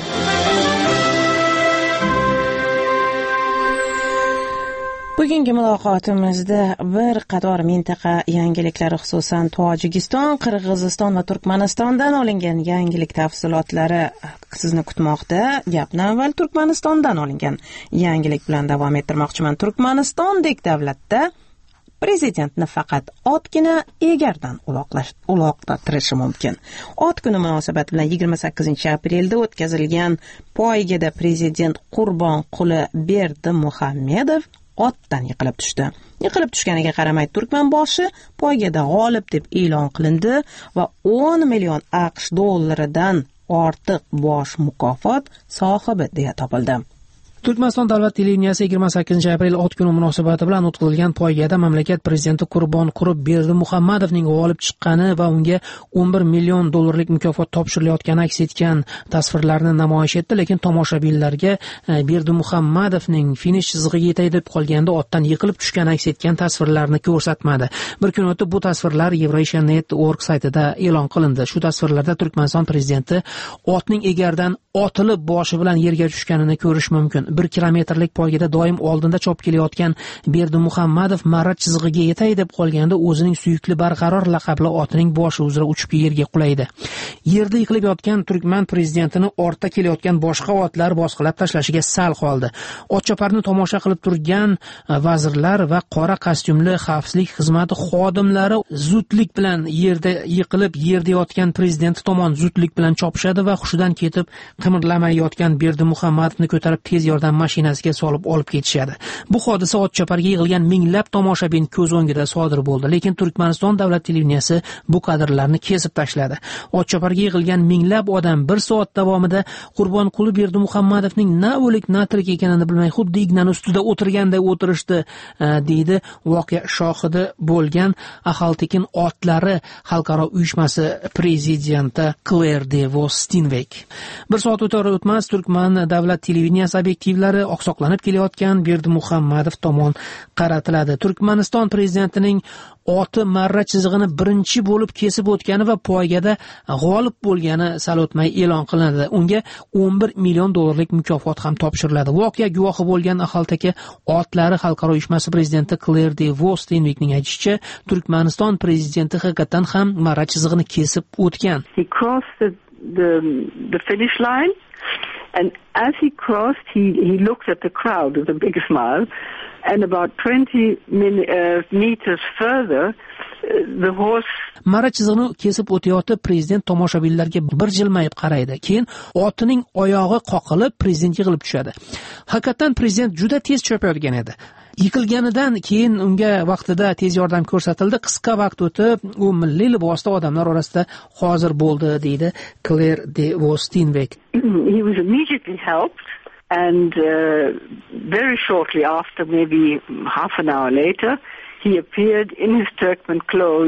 Bugungi muloqotimizda bir qator mintaqa yangiliklari, xususan Tojikiston, Qirg'iziston va Turkmanistondan olingan yangilik tafsilotlari sizni kutmoqda. Gapni avval Turkmanistondan olingan yangilik bilan davom ettirmoqchiman. Turkmanistondek davlatda prezidentni faqat otgina egardan uloqlatirishi mumkin. Ot kuni munosabati bilan yigirma sakkizinchi aprelda o'tkazilgan poygada prezident Qurbonquli Berdimuhamedov otdan yiqilib tushdi. Yiqilib tushganiga qaramay Turkman boshi poygada g'olib deb e'lon qilindi va o'n million AQSh dollaridan ortiq bosh mukofot sohibi deya topildi. Turkmaniston davlat televideniyasi yigirma sakkizinchi aprel ot kuni munosabati bilan o'tkazilgan poygada mamlakat prezidenti Qurbonquli Berdimuhamedovning g'olib chiqqani va unga o'n bir million dollarlik mukofot topshirilayotgani aks etgan tasvirlarni namoyish etdi, lekin tomoshabinlarga Berdimuhamedovning finish chizig'iga yetay deb qolganda otdan yiqilib tushgani aks etgan tasvirlarni ko'rsatmadi. Bir kun o'tib bu tasvirlar Eurasian net dot org saytida e'lon qilindi. Shu tasvirlarda Turkmaniston prezidenti otning egardan otilib boshi bilan yerga tushganini ko'rish mumkin. Bir kilometrlik poygada doim oldinda chop kelayotgan Berdimuhamedov marra chizig'iga yetay deb qolganda o'zining suyukli barqaror laqabli otining boshi uzra uchib yerga qulaydi. Yerda yiqilib yotgan Turkman prezidentini ortda kelayotgan boshqa otlar bosqilab tashlashiga sal qoldi. Otchoparni tomosha qilib turgan vazirlar va qora kostyumli xavfsizlik xizmati xodimlari zudlik bilan yerda yiqilib yerda yotgan prezident tomon zudlik bilan chopishadi va hushidan ketib qimirlamay yotgan Berdimuhamedovni ko'tarib tez yordam mashinasiga solib olib ketishadi. Bu hodisa otchoparga yig'ilgan minglab tomoshabin ko'z o'ngida sodir bo'ldi, lekin Turkmaniston davlat televideniyasi bu kadrlarni kesib tashladi. Otchoparga yig'ilgan minglab odam bir soat davomida Qurbonquli Berdimuhamedovning na o'lik na tirik ekanini bilmay xuddi ignaning ustida o'tirganday o'tirishdi, deydi voqea shohidi bo'lgan Ahaltekin otlari xalqaro uyushmasi prezidenti Claire de Vostinvek. Bir soat o'tar o'tmas Turkman davlat televideniyasi obyektivlari oqsoqlanib kelayotgan Berdimuhamedov tomon qaratiladi. Turkmaniston prezidentining oti marra chizig'ini birinchi bo'lib kesib o'tgani va poygada g'olib bo'lgani sal o'tmay e'lon qilinadi. Unga o'n bir million dollarlik mukofot ham topshiriladi. Voqea guvohi bo'lgan Ahaltaki otlari xalqaro uyushmasi prezidenti Claire de Vostinvekning aytishicha, Turkmaniston prezidenti haqiqatan ham marra chizig'ini kesib o'tgan. He crossed the, the, the finish line. And as he crossed, he, he looked at the crowd with a big smile. And about twenty min, uh, meters further, uh, the horse... Marra chizig'ini kesib o'tayotib, prezident tomoshabinlarga bir jilmayib qaraydi. Keyin otining oyog'i qoqilib, prezident yig'ilib tushadi. Haqiqatan prezident juda tez chopayotgan edi. Yiqilganidan keyin unga vaqtida tez yordam ko'rsatildi. Qisqa vaqt o'tib, u milliy libosda odamlar orasida hozir bo'ldi, deydi Claire de Vostinvek. He was immediately helped, and uh, very shortly after, maybe half an hour later, he appeared in his Turkmen clothes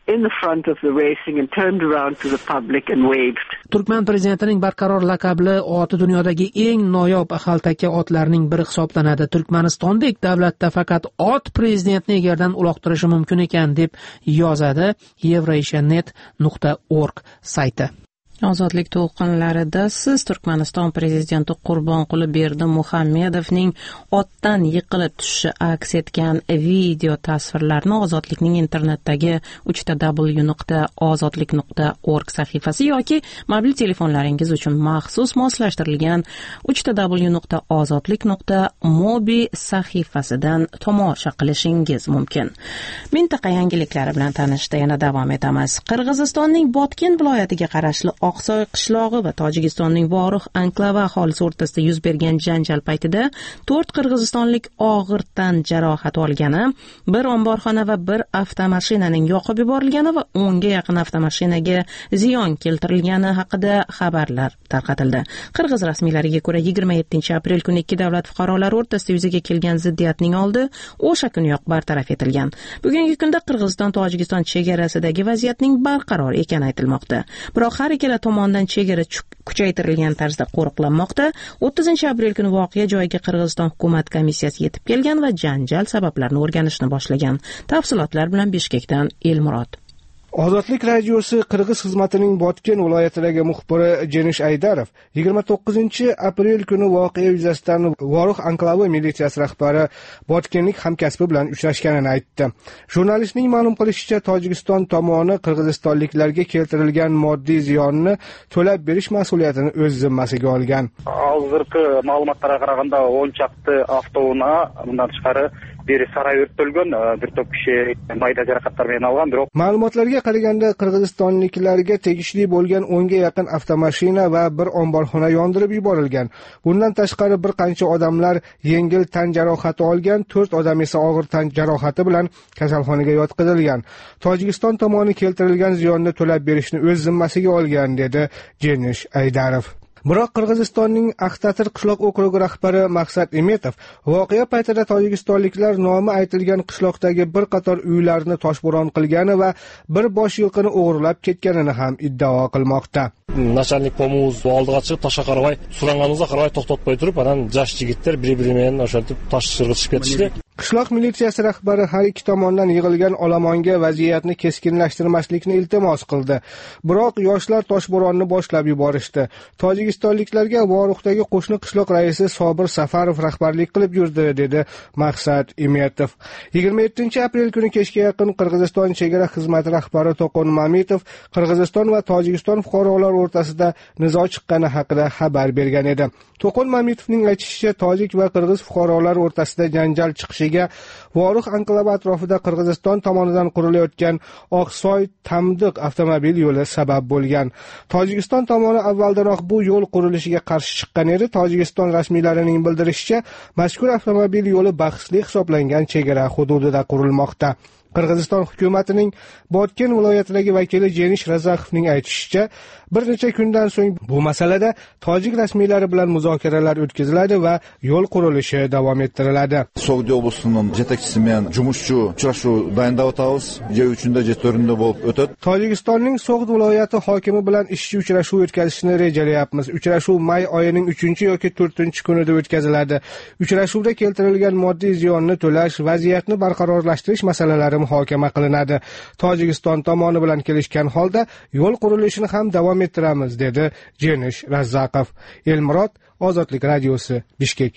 in the front of the racing and turned around to the public and waved. Turkman prezidentining barqaror laqabli oti dunyodagi eng noyob xaltaka otlarning biri hisoblanadi. Turkmanistondek davlatda faqat ot prezidentni egardan uloqtirishi mumkin ekan deb yozadi Eurasianet nuqta org sayti. Ozodlik to'lqinlarida siz Turkmaniston prezidenti Qurbonquli Berdimuhamedovning otdan yiqilib tushishi aks etgan video tasvirlarni Ozodlikning internetdagi uch w nuqta ozodlik nuqta org sahifasi yoki mobil telefonlaringiz uchun maxsus moslashtirilgan uch w nuqta ozodlik nuqta mobi sahifasidan tomosha qilishingiz mumkin. Mintaqa yangiliklari bilan tanishda yana davom etamiz. Qirg'izistonning Botken viloyatiga qarashli Oqsoy qishlog'i va Tojikistonning Vorux anklavi aholisi o'rtasida yuz bergan janjal paytida to'rt qirg'izistonlik og'ir tan jarohat olgani, bir omborxona va bir avtomashinaning yoqib yuborilgani va o'nga yaqin avtomashinaga ziyon keltirilgani haqida xabarlar tarqatildi. Qirg'iz rasmiylariga ko'ra yigirma yettinchi aprel kuni ikki davlat fuqarolari o'rtasida yuzaga kelgan ziddiyatning oldi o'sha kuniyoq bartaraf etilgan. Bugungi kunda Qirg'iziston Tojikiston chegarasidagi vaziyatning barqaror ekani aytilmoqda. Biroq har ikkala tomonidan chegara kuchaytirilgan tarzda qo'riqlanmoqda. o'ttizinchi aprel kuni voqea joyiga Qirg'iziston hukumat komissiyasi yetib kelgan va janjal sabablarini o'rganishni boshlagan. Tafsilotlar bilan Bishkekdan Elmurod. Ozodlik radiosi Qirg'iz xizmatining Botken viloyatidagi muxbiri Jenish Aydarov yigirma to'qqizinchi aprel kuni voqea yuzasidan Vorux anklavi militsiyasi rahbari Botkenlik hamkasbi bilan uchrashganini aytdi. Jurnalistning ma'lum qilishicha, Tojikiston tomoni qirg'izistonliklarga keltirilgan moddiy ziyonni to'lab berish mas'uliyatini o'z zimmasiga olgan. Hozirgi ma'lumotlarga qaraganda o'n chaqti avtouna bundan tashqari biri saroy o'rtilgan, bir to'p kishi mayda jarohatlar bilan olgan. Biroq ma'lumotlarga qaraganda qirg'izistonliklarga tegishli bo'lgan o'nga yaqin avtomashina va bir omborxona yondirib yuborilgan. Bundan tashqari bir qancha odamlar yengil tan jarohati olgan, to'rt odam esa og'ir tan jarohati bilan kasalxonaga yotqizilgan. Tojikiston tomoni keltirilgan ziyonni to'lab berishni o'z zimmasiga olgan, dedi Jenish Aydarov. Biroq Qirg'izistonning Axtatir qishloq okrugi rahbari Maqsad Imetov voqea paytida tojikistonliklar nomi aytilgan qishloqdagi bir qator uylarni toshbo'ron qilgani va bir bosh yilqini o'g'irlab ketganini ham iddao qilmoqda. Начальник помуз oldiga chiqib toshga qaramay, so'ranganimizga qaramay to'xtatmay turib, anan yosh yigitlar bir-biri bilan o'shatib tosh shirg'itishib ketishdi. Qishloq militsiyasi rahbari har ikki tomondan yig'ilgan olomonga vaziyatni keskinlashtirmaslikni iltimos qildi. Biroq yoshlar toshbo'ronni boshlab yuborishdi. Tojikistonliklarga Voruxdagi qo'shni qishloq raisi Sobir Safarov rahbarlik qilib yurdi, dedi Maqsad Imetov. yigirma yettinchi aprel kuni kechga yaqin Qirg'iziston chegara xizmati rahbari To'qon Mamitov Qirg'iziston va Tojikiston fuqarolari o'rtasida nizo chiqqani haqida xabar bergan edi. To'qon Mamitovning aytishicha, tojik va qirg'iz fuqarolari o'rtasida janjal chiqishiga Vorux anklavi atrofida Qirg'iziston tomonidan qurilayotgan Oqsoy Tamdiq avtomobil yo'li sabab bo'lgan. Tojikiston tomoni avvaldaroq bu yo'l qurilishiga qarshi chiqqan edi. Tojikiston rasmiylarining bildirishicha, mazkur avtomobil yo'li bahsli hisoblangan chegara hududida qurilmoqda. Qirg'iziston hukumatining Botken viloyatidagi vakili Jenish Razaqovning aytishicha, bir necha kundan so'ng bu masalada tojik rasmiylari bilan muzokaralar o'tkaziladi va yo'l qurilishi davom ettiriladi. Sogdi oblasining yetakchisi bilan jumishchi uchrashuv dayandab o'tamiz. Yer uchunda jetorunda bo'lib o'tadi. Tojikistonning Sogdi viloyati hokimi bilan ishchi uchrashuv o'tkazishni rejalayapmiz. Uchrashuv may oyining uchinchi yoki to'rtinchi kunida o'tkaziladi. Uchrashuvda keltirilgan moddiy ziyonni to'lash, vaziyatni barqarorlashtirish masalalari muhokama qilinadi. Tojikiston tomoni bilan kelishgan holda yo'l qurilishini ham davom ettiramiz, dedi Jenish Razaqov. Elmurod, Ozodlik radiosi, Bishkek.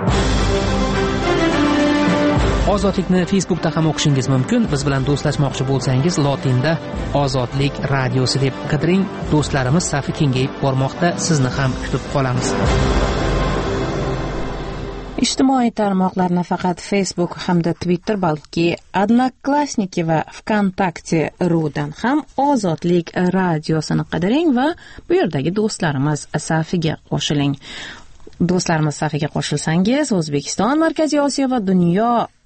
Ozodlikni Facebookda ham o'qishingiz mumkin. Biz bilan do'stlashmoqchi bo'lsangiz, lotinda Ozodlik radiosi deb qidiring. Do'stlarimiz safi kengayib bormoqda. Sizni ham kutib qolamiz. Ijtimoiy tarmoqlar nafaqat Facebook hamda Twitter, balki Odnoklassniki va Vkontakte rudan ham Ozodlik radiosini qidiring va bu yerdagi do'stlarimiz safiga qo'shiling. Do'stlarimiz safiga qo'shilsangiz, O'zbekiston, Markaziy Osiyo va dunyo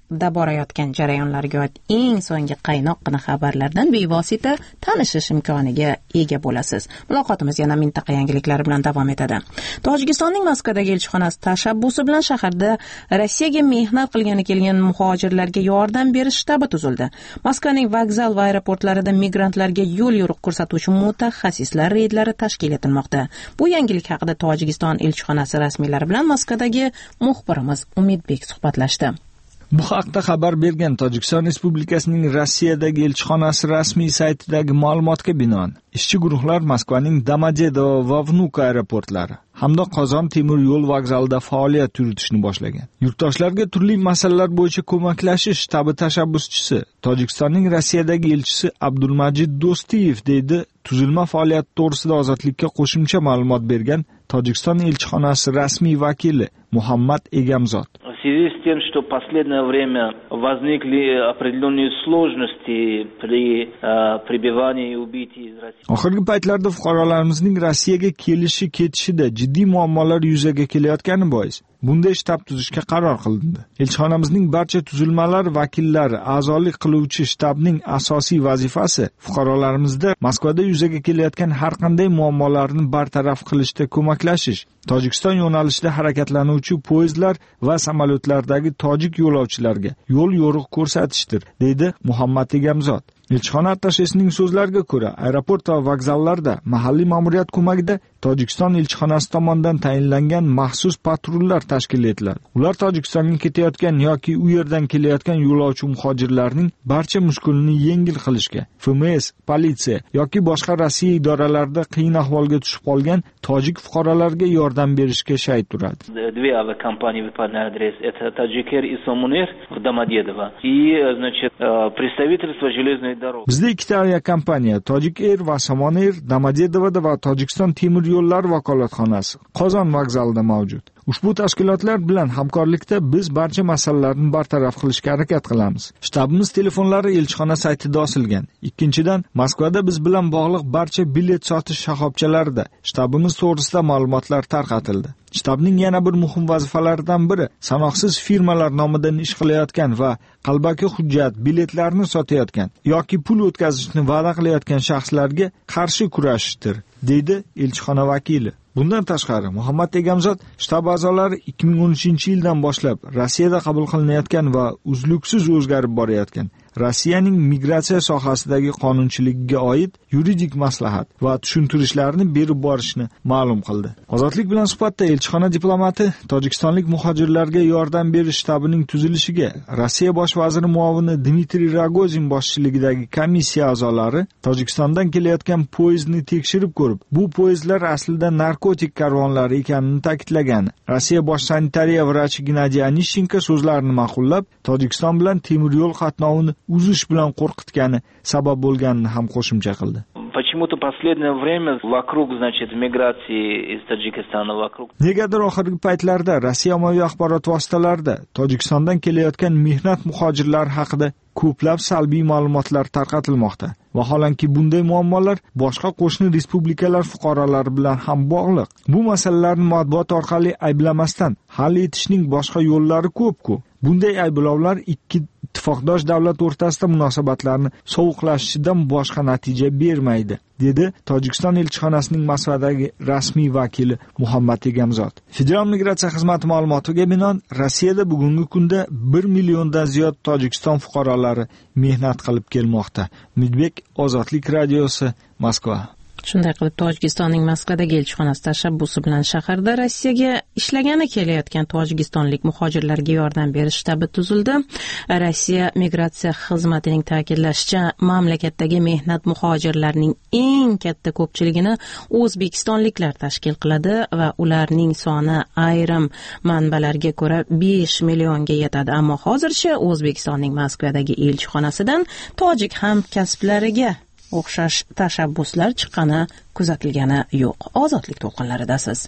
borayotgan jarayonlarga oid eng so'nggi qaynoqqina xabarlardan bevosita tanishish imkoniga ega bo'lasiz. Muloqotimiz yana mintaqa yangiliklari bilan davom etadi. Tojikistonning Moskvadagi elchixonasi tashabbusi bilan shaharda Rossiyaga mehnat qilgani kelgan muhojirlarga yordam berish shtabi tuzildi. Moskvaning vokzal va aeroportlarida migrantlarga yo'l yo'riq ko'rsatuvchi mutaxassislar reydlari tashkil etilmoqda. Bu yangilik haqida Tojikiston elchixonasi rasmiylari bilan Moskvadagi muxbirimiz Umidbek suhbatlashdi. Bu haqda xabar bergan Tojikiston Respublikasining Rossiyadagi elchixonasi rasmiy saytidagi ma'lumotga binoan, ishchi guruhlar Moskvaning Domodedovo va Vnuka aeroportlari hamda Qozon temir yo'l vokzalida faoliyat yuritishni boshlagan. Yurtdoshlarga turli masalalar bo'yicha ko'maklashish shtabi tashabbuschisi, Tojikistonning Rossiyadagi elchisi Abdulmajid Do'stiyev deydi tuzilma faoliyati to'g'risida Ozodlikka qo'shimcha ma'lumot bergan Tojikiston elchixonasi rasmiy vakili Muhammad Egamzod. В связи с тем, что в последнее время возникли определенные сложности при э, прибывании убитых из России. Oxirgi paytlarda fuqarolarimizning Rossiyaga kelishi ketishida jiddiy muammolar yuzaga kelayotgani bois bunday shtab tuzishga qaror qilindi. Elchixonamizning barcha tuzilmalar vakillari a'zolik qiluvchi shtabning asosiy vazifasi fuqarolarimizda Moskvada yuzaga kelayotgan har qanday muammolarni bartaraf qilishda ko'maklashish, Tojikiston yo'nalishida harakatlanuvchi poyezdlar va samolyotlardagi tojik yo'lovchilarga yo'l yo'riq ko'rsatishdir, deydi Muhammad Egamzod. Elchixona attashesining so'zlariga ko'ra, aeroport va vokzallarda mahalliy ma'muriyat ko'magida Tojikiston elchixonasi tomonidan tayinlangan maxsus patrullar tashkil etiladi. Ular Tojikistonga ketayotgan yoki u yerdan kelayotgan yo'lovchi muhojirlarning barcha mushkulini yengil qilishga, F M S, politsiya yoki boshqa Rossiya idoralarida qiyin ahvolga tushib qolgan tojik fuqarolarga yordam berishga shay turadi. Две авиакомпании выполняют адрес. Это Таджикер и Сомунер в Домодедово. И, значит, представительство железной дороги. Bizda ikkita aviakompaniya, Tojik Air va Somonair Domodedovda va Tojikiston temir yo'llar vakolatxonasi Qozon vokzalida mavjud. Ushbu tashkilotlar bilan hamkorlikda biz barcha masalalarni bartaraf qilishga harakat qilamiz. Shtabimiz telefonlari elchixona saytida osilgan. Ikkinchidan, Moskvada biz bilan bog'liq barcha bilet sotish shoxobchalarida shtabimiz to'g'risida ma'lumotlar tarqatildi. Shtabning yana bir muhim vazifalaridan biri sanoqsiz firmalar nomidan ish qilayotgan va qalbaki hujjat, biletlarni sotayotgan yoki pul o'tkazishni va'da qilayotgan shaxslarga qarshi kurashishdir, deydi elchixona vakili. Bundan tashqari, Muhammad Egamzod shtab a'zolari ikki ming o'n uchinchi yildan boshlab Rossiyada qabul qilinayotgan va uzluksiz o'zgarib borayotgan Rossiyaning migratsiya sohasidagi qonunchiligiga oid yuridik maslahat va tushuntirishlarni berib borishni ma'lum qildi. Ozodlik bilan suhbatda elchixona diplomati Tojikistonlik muhojirlarga yordam berish shtabining tuzilishiga Rossiya bosh vaziri muovini Dmitriy Rogozin boshchiligidagi komissiya a'zolari Tojikistondan kelayotgan poyezdni tekshirib ko'rib, bu poyezdlar aslida narkotik karvonlari ekanini ta'kidlagan. Rossiya bosh sanitariya vrachi Gennadiy Anishenko so'zlarini ma'qullab, Tojikiston bilan temir yo'l qatnovini uzish bilan qo'rqitgani sabab bo'lganini ham qo'shimcha qildi. Почему-то последнее время вокруг, значит, миграции из Таджикистана вокруг. Negadir oxirgi paytlarda Rossiya ommaviy axborot vositalarida Tojikistondan kelayotgan mehnat muhojirlari haqida ko'plab salbiy ma'lumotlar tarqatilmoqda. Vaholanki bunday muammolar boshqa qo'shni respublikalar fuqarolari bilan ham bog'liq. Bu masalalarni matbuot orqali ayblamasdan hal etishning boshqa yo'llari ko'p-ku. Bunday ayblovlar ikki ittifoqdosh davlat o'rtasida munosabatlarni sovuqlashishidan boshqa natija bermaydi, dedi Tojikiston elchixonasining Moskvadagi rasmiy vakili Muhammad Egamzod. Federal migratsiya xizmati ma'lumotiga binoan, Rossiyada bugungi kunda bir milliondan ziyod Tojikiston fuqarolari mehnat qilib kelmoqda. Umidbek, Ozodlik radiosi, Moskva. Shunday qilib, Tojikistonning Moskvadagi elchixonasi tashabbusi bilan shaharda Rossiyaga ishlagani kelayotgan tojikistonlik muhojirlarga yordam berish shtabi tuzildi. Rossiya migratsiya xizmatining ta'kidlashicha, mamlakatdagi mehnat muhojirlarining eng katta ko'pchiligini o'zbekistonliklar tashkil qiladi va ularning soni ayrim manbalarga ko'ra besh millionga yetadi. Ammo hozircha O'zbekistonning Moskvadagi elchixonasidan tojik hamkasblariga o'xshash tashabbuslar chiqqani kuzatilgani yo'q. Ozodlik to'lqinlaridasiz.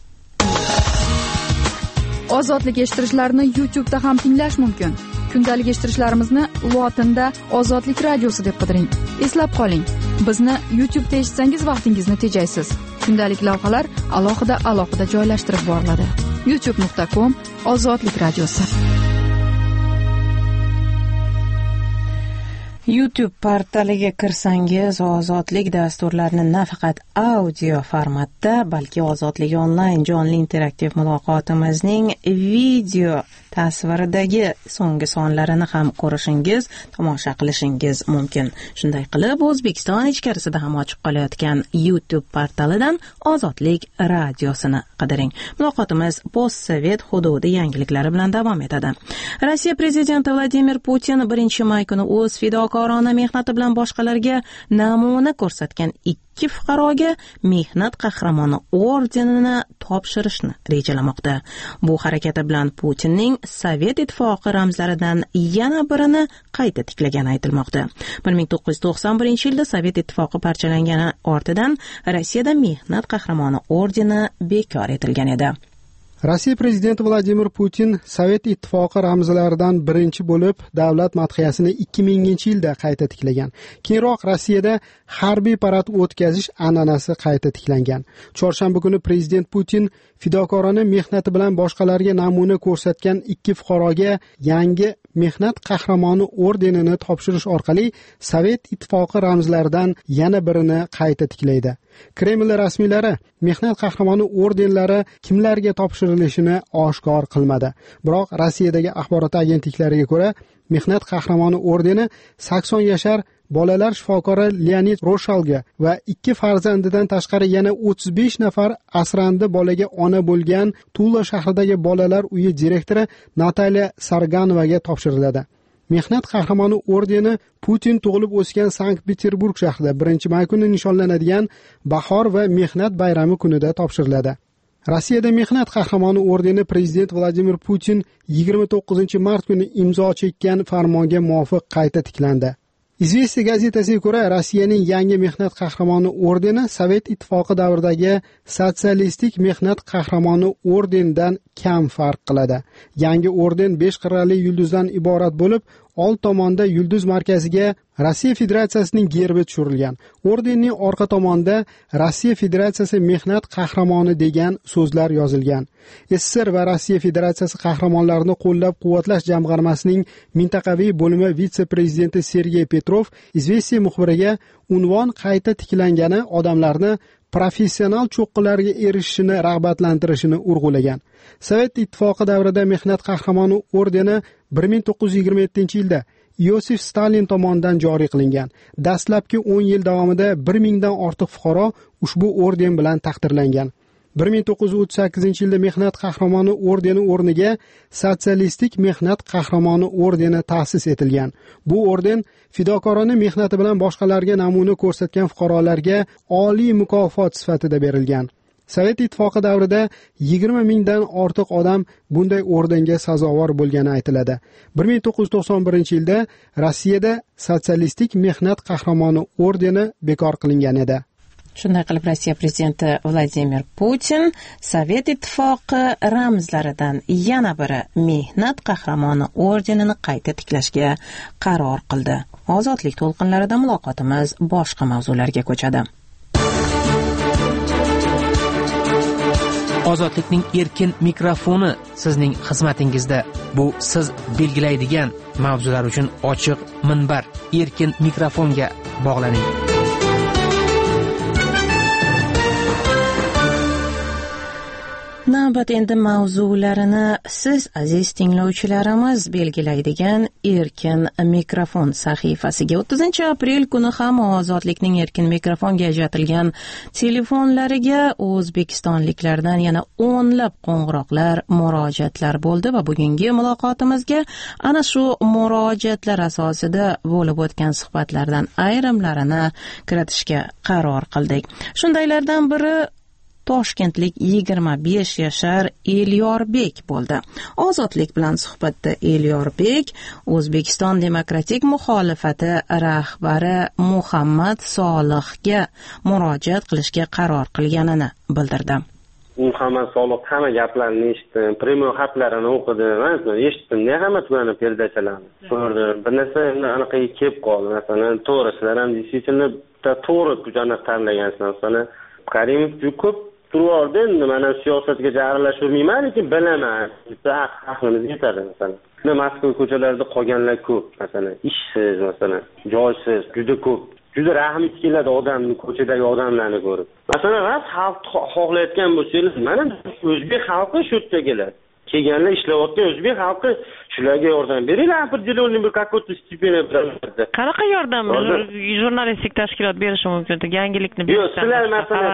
Ozodlik eshittirishlarni YouTube'da ham tinglash mumkin. Kundalik eshittirishlarimizni lotinda Ozodlik radiosi deb qidiring. Eslab qoling, bizni YouTube'da eshitsangiz vaqtingizni tejaysiz. Kundalik lavhalar alohida alohida joylashtirib boriladi. youtube nuqta com Ozodlik radiosi. YouTube portaliga kirsangiz, Ozodlik dasturlarini nafaqat audio formatda, balki Ozodlik onlayn jonli interaktiv muloqotimizning video tasviridagi so'nggi sonlarini ham ko'rishingiz, tomosha qilishingiz mumkin. Shunday qilib, O'zbekiston ichkarisida ham ochib qolayotgan YouTube portalidan Ozodlik radiosini qidiring. Muloqotimiz postsovet hududi yangiliklari bilan davom etadi. Rossiya prezidenti Vladimir Putin birinchi may kuni o'z fidokorona mehnati bilan boshqalarga namuna ko'rsatgan ikki fuqaroga mehnat qahramoni ordenini topshirishni rejalamoqda. Bu harakati bilan Putinning Sovet ittifoqi ramzlaridan yana birini qayta tiklagani aytilmoqda. bir ming to'qqiz yuz to'qson birinchi yilda Sovet ittifoqi parchalangani ortidan Rossiyada mehnat qahramoni ordeni bekor etilgan edi. Rossiya prezidenti Vladimir Putin Sovet ittifoqi ramzlaridan birinchi bo'lib davlat madhiyasini ikki minginchi yilda qayta tiklagan. Keyinroq Rossiyada harbiy parad o'tkazish an'anasi qayta tiklangan. Chorshanba kuni prezident Putin fidokorona mehnati bilan boshqalarga namuna ko'rsatgan ikki fuqaroga yangi mehnat qahramoni ordenini topshirish orqali Sovet ittifoqi ramzlaridan yana birini qayta tiklaydi. Kreml rasmiylari mehnat qahramoni ordenlari kimlarga topshirilishini oshkor qilmadi. Biroq Rossiyadagi axborot agentliklariga ko'ra, mehnat qahramoni ordeni sakson yashar bolalar shifokori Leonid Roshalga va ikki farzandidan tashqari yana o'ttiz besh nafar asrandi bolaga ona bo'lgan Tula shahridagi bolalar uyi direktori Natalya Sarganovaga topshiriladi. Mehnat qahramoni ordeni Putin tug'ilib o'sgan Sankt-Peterburg shahrida birinchi may kuni nishonlanadigan bahor va mehnat bayrami kunida topshiriladi. Rossiyada mehnat qahramoni ordeni prezident Vladimir Putin yigirma to'qqizinchi mart kuni imzo chekkan farmonga muvofiq qayta tiklandi. Izvestiya gazetasiga ko'ra, Rossiyaning yangi mehnat qahramoni ordeni Sovet ittifoqi davridagi sotsialistik mehnat qahramoni ordenidan kam farq qiladi. Yangi orden besh qirrali yulduzdan iborat bo'lib, old tomonda yulduz markaziga Rossiya Federatsiyasining gerbi tushirilgan. Ordenning orqa tomonida Rossiya Federatsiyasi mehnat qahramoni degan so'zlar yozilgan. S S R va Rossiya Federatsiyasi qahramonlarini qo'llab-quvvatlash jamg'armasining mintaqaviy bo'limi vitse-prezidenti Sergey Petrov Izvestiya muxbiriga unvon qayta tiklangani odamlarni professional cho'qqilarga erishishini rag'batlantirishini urg'ulagan. Sovet ittifoqi davrida mehnat qahramoni ordeni bir ming to'qqiz yuz yigirma yettinchi yilda Iosif Stalin tomonidan joriy qilingan. Dastlabki o'n yil davomida bir mingdan ortiq fuqaro ushbu orden bilan taqdirlangan. bir ming to'qqiz yuz o'ttiz sakkizinchi yilda mehnat qahramoni ordeni o'rniga sotsialistik mehnat qahramoni ordeni ta'sis etilgan. Bu orden fidokorona mehnati bilan boshqalarga namuna ko'rsatgan fuqarolarga oliy mukofot sifatida berilgan. Sovet ittifoqi davrida yigirma mingdan ortiq odam bunday ordenga sazovor bo'lgani aytiladi. bir ming to'qqiz yuz to'qson birinchi yilda Rossiyada sotsialistik mehnat qahramoni ordeni bekor qilingan edi. Shunday qilib, Rossiya prezidenti Vladimir Putin Sovet ittifoqi ramzlaridan yana biri mehnat qahramoni ordenini qayta tiklashga qaror qildi. Ozodlik to'lqinlarida muloqotimiz boshqa mavzularga ko'chadi. Ozodlikning erkin mikrofoni sizning xizmatingizda. Bu siz belgilaydigan mavzular uchun ochiq minbar. Erkin mikrofonga bog'laning. Navbat endi mavzularini siz aziz tinglovchilarimiz belgilaydigan erkin mikrofon sahifasiga o'ttizinchi aprel kuni ham Ozodlikning erkin mikrofonga ajratilgan telefonlariga o'zbekistonliklardan yana o'nlab qo'ng'iroqlar, murojaatlar bo'ldi va bugungi muloqotimizga ana shu murojaatlar asosida bo'lib o'tgan suhbatlardan ayrimlarini kiritishga qaror qildik. Shundaylardan biri Toshkentlik yigirma besh yashar Elyorbek bo'ldi. Ozodlik bilan suhbatda Elyorbek O'zbekiston demokratik muxolifati rahbari Muhammad Solihga murojaat qilishga qaror qilganini bildirdi. Muhammad Solih hamma gaplarini eshitdim, premyo xatlarini o'qidim, eshitdim-da hamma tuganing perdachalarni. Ko'rdim. Bir narsa aniqaga kelib qoldi. Masalan, to'g'ri, sizlar ham действительно to'g'ri kujani tanlagansizlar. Masalan, Karimov ko'p turardi, mana siyosatga aralashmayman, lekin bilaman. Bitta haqimiz yetadi masalan. Moskva ko'chalarida qolganlar ko'p, masalan, ishsiz, masalan, joysiz, juda ko'p. Juda rahmim keladi odamni, ko'chadagi odamlarni ko'rib. Masalan, ras xalq xohlayotgan bo'lsangiz, mana o'zbek xalqi shu yerga keladi. Kelganlar ishlayotgan o'zbek xalqi shularga yordam beringlar, определенный bir какой-то stipendiya beradi. Qanaqa yordam jurnalistik tashkilot berishi mumkin? Yangilikni berishdan, sizlar masalan,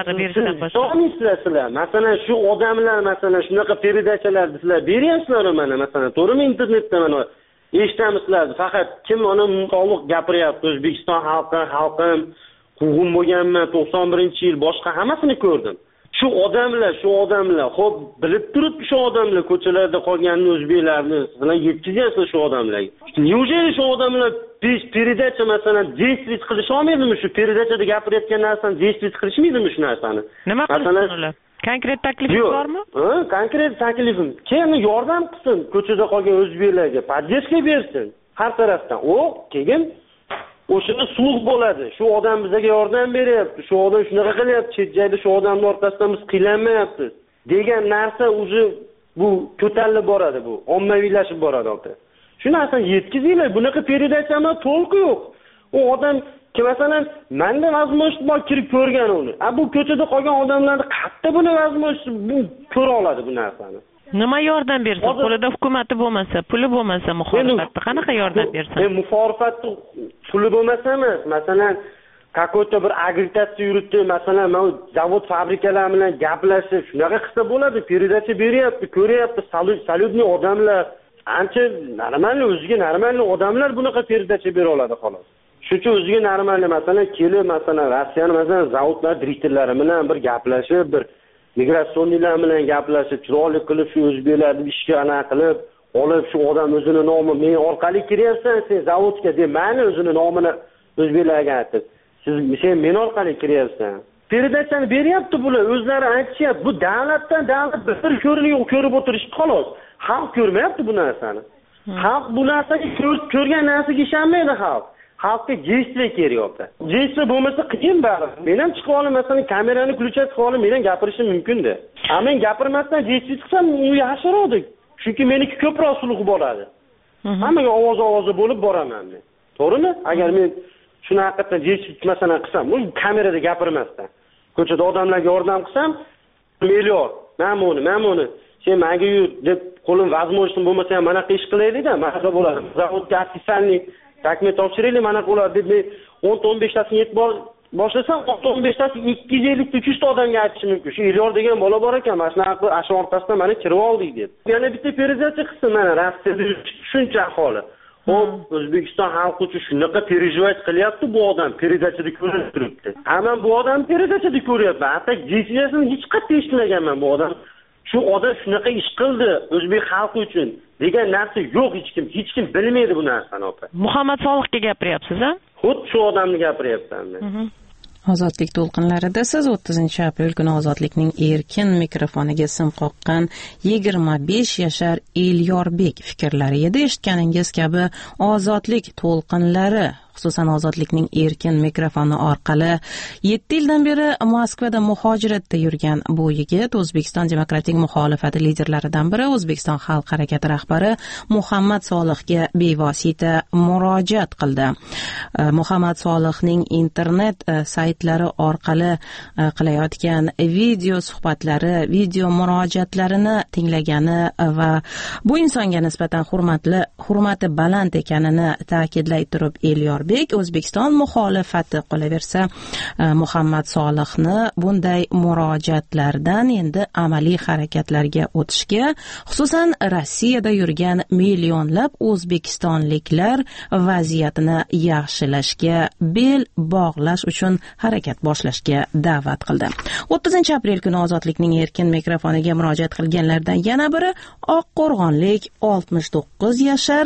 sizlar sizlar masalan shu odamlar masalan shunaqa передачаларni sizlar beryapsizlar mana masalan, to'g'rimi internetda mana eshitamizlar. Faqat kim uni muxolif gapiryapti? O'zbekiston xalqi, xalqim, quvg'in bo'lganman to'qson birinchi yil, boshqa hammasini ko'rdim. Shu odamlar, shu odamlar, xo'p, bilib turibdi shu odamlar ko'chalarda qolganini o'zbeklarni sizlar yetkazyapsiz shu odamlarga. Неужели shu odamlar передача masalan действовать qilish olmaydimi? Shu передачада gapirayotgan narsani действовать qilishmaydimi shu narsani? Nima qilsin ular? Konkret taklifing bormi? Ha, konkret taklifim. Keyin yordam qilsin ko'chada qolgan o'zbeklarga, podдержка bersin har tarafdan. O, keyin o'shada sulh bo'ladi. Shu odam bizga yordam beryapti, shu odam shunaqa qilyapti, chet joyda shu odamning orqasidan biz qiynalmayapmiz degan narsa o'zi bu ko'tarilib boradi, bu ommaviylashib boradi ota. Shu narsani yetkazinglar. Bunaqa передачаlar to'liq yo'q. U odam ki masalan menda vazmoshni bor kirib ko'rgan uni. A bu ko'chada qolgan odamlarni qayerda buni vazmoshni bu ko'ra oladi bu narsani. Nima yordam bersin? Qo'lida hukumati bo'lmasa, puli bo'lmasa, muxolifatda qanaqa yordam bersin? Men muxolifatni puli bo'lmasa emas, masalan, какой-то bir agitatsiya yuritdi, masalan, mana zavod fabrikalar bilan gaplashib, shunaqa qilsa bo'ladi. Передача beryapti, ko'ryapti, salyutni odamlar, ancha normalniy, o'ziga normalniy odamlar bunaqa передача bera oladi xolos. Shuning o'ziga normalniy, masalan, kelib, masalan, Rossiyani masalan zavodlar direktorlari bilan bir gaplashib, bir migratsiyonlar bilan gaplashib, chiroyli qilib shu o'zbeklarni ishga ana qilib, olib shu odam o'zini nomi men orqali kiryapsan, sen zavodga deb, meni o'zini nomini o'zbeklarga aytib, siz sen men orqali kiryapsan. Передачаны beryapti bular, o'zlari aytishyapti. Bu davlatdan davlat bir ko'rinib ko'rib o'tirishdi xolos. Xalq ko'rmayapti bu narsani. Xalq bu narsaga ko'rgan narsaga ishonmaydi xalq. Xalqqa действие kerak. Действие bo'lmasa qiyin bari. Men ham chiqib olib, masalan, kamerani включать qilib olib, men ham gapirishim mumkin-da. A men gapirmasdan действие qilsam, u yaxshiroq. Chunki meniki ko'proq sulh bo'ladi. Hammaga ovoz-ovozi bo'lib boraman men. To'g'rimi? Agar men shuni haqiqatan действие masalan qilsam, u kamerada gapirmasdan, ko'chada odamlarga yordam qilsam, million, men buni, men buni, sen menga yur deb qo'lim vazmoshim bo'lmasa ham mana qish qilaylik-da, mana bo'ladi. Zavodga ofitsialniy takmet topshiraylik, mana bo'ladi deb men o'n o'n besh tasini yetib boshlasam, o'n besh tasi ikki yuz ellik uch yuz ta odamga aytishim mumkin. Shu Elyor degan bola bor ekan, mana shunaqa qilib ashu orqasidan mana kirib oldik deb. Yana bitta передача qilsin, mana Rossiyada shuncha aholi. Xo'p, O'zbekiston xalqi uchun shunaqa переживать qilyapti bu odam, передачада ko'rib turibdi. Hamma bu odam передачада ko'ryapman. Hatto jisiyasini hech qattiq eshitmaganman bu odam. Shu odam shunaqa ish qildi o'zbek xalqi uchun degan narsa yo'q, hech kim, hech kim bilmaydi bu narsani, opa. Muhammad Solihga gapiryapsiz, a? Xuddi shu odamni gapiryapman men. Ozodlik to'lqinlarida siz o'ttizinchi aprel kuni Ozodlikning erkin mikrofoniga sim qoqqan yigirma besh yashar Elyorbek fikrlari edi. Eshitganingiz kabi Ozodlik to'lqinlari, xususan Ozodlikning erkin mikrofoni orqali yetti yildan beri Moskvada muhojiratda yurgan bu yigit O'zbekiston demokratik muxolifati liderlaridan biri, O'zbekiston xalq harakati rahbari Muhammad Solihga bevosita murojaat qildi. Muhammad Solihning internet saytlari orqali qilayotgan video suhbatlari, video murojaatlarini tinglagani va bu insonga nisbatan hurmatli, hurmati baland ekanini ta'kidlay turib, Elyor O'zbekiston muxolifati qolaversa Muhammad Solihni bunday murojaatlardan endi amaliy harakatlarga o'tishga, xususan Rossiyada yurgan millionlab o'zbekistonliklar vaziyatini yaxshilashga, bel bog'lash uchun harakat boshlashga da'vat qildi. o'ttizinchi aprel kuni Ozodlikning erkin mikrofoniga murojaat qilganlardan yana biri Oqqo'rg'onlik oltmish to'qqiz yashar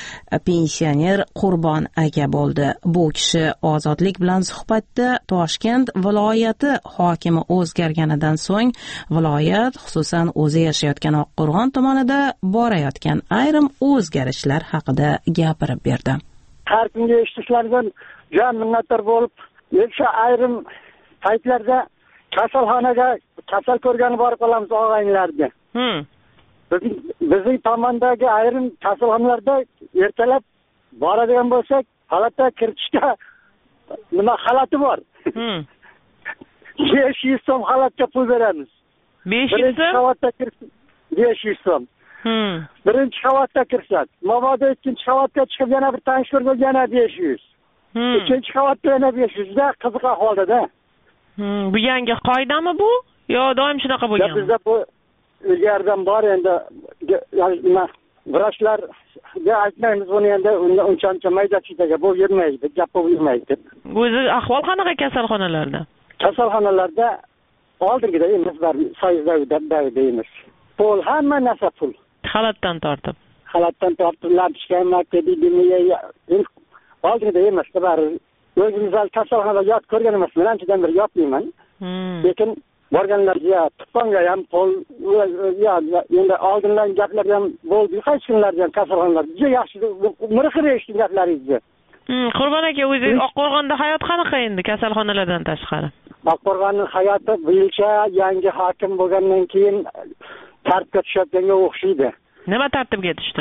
pensioner Qurbon aka bo'ldi. Bu kishi Ozodlik bilan suhbatda Toshkent viloyati hokimi o'zgarganidan so'ng viloyat, xususan o'zi yashayotgan Oqqo'rg'on tumanida borayotgan ayrim o'zgarishlar haqida gapirib berdi. Har kungi eshitishlardan jon minnatdor bo'lib, o'sha ayrim paytlarda kasalxonaga kasal ko'rgani borib qolamiz og'aynilarga. bizning bizning tomondagi ayrim kasalxonalarda ertalab boradigan bo'lsak, xalatda kiritishga nima xalati bor. besh yuz so'm xalatga pul beramiz. besh yuz so'm? Qavatda kirsin. besh yuz so'm. Birinchi qavatda kirsak, mabodo ikkinchi qavatga chiqib yana bir tanish ko'rib yana besh yuz. Ikkinchi qavatda yana besh yuz da qiziq ahvolda-da. Bu yangi qoidami bu? Yo, doim shunaqa bo'lgan? Bizda bu ilgaridan bor endi nima vrachlarga aytmaymiz buni endi uncha-uncha mayda-chiydaga bu yurmaydi, gap bu yurmaydi. O'zi ahvol qanaqa kasalxonalarda? Kasalxonalarda oldingida emas, soyizda emas. Pul, hamma narsa pul. Xalatdan tortib. Xalatdan tortib, lampochka, epidemiya, oldingida emas, bari o'zimiz kasalxonada yot ko'rgan emasman, anchadan beri yotmayman. Lekin borganlarga, tuqqanga ham pul, endi oldindan gaplar ham bo'ldi, hech kimlardan kasalxonalar juda yaxshi, miriqib eshitdim gaplaringizni. Qurbon aka, o'zingiz Oqqo'rg'onda hayot qanaqa endi kasalxonalardan tashqari? Oqqo'rg'onning hayoti bo'yicha yangi hokim bo'lgandan keyin tartibga tushayotganga o'xshaydi. Nima tartibga tushdi?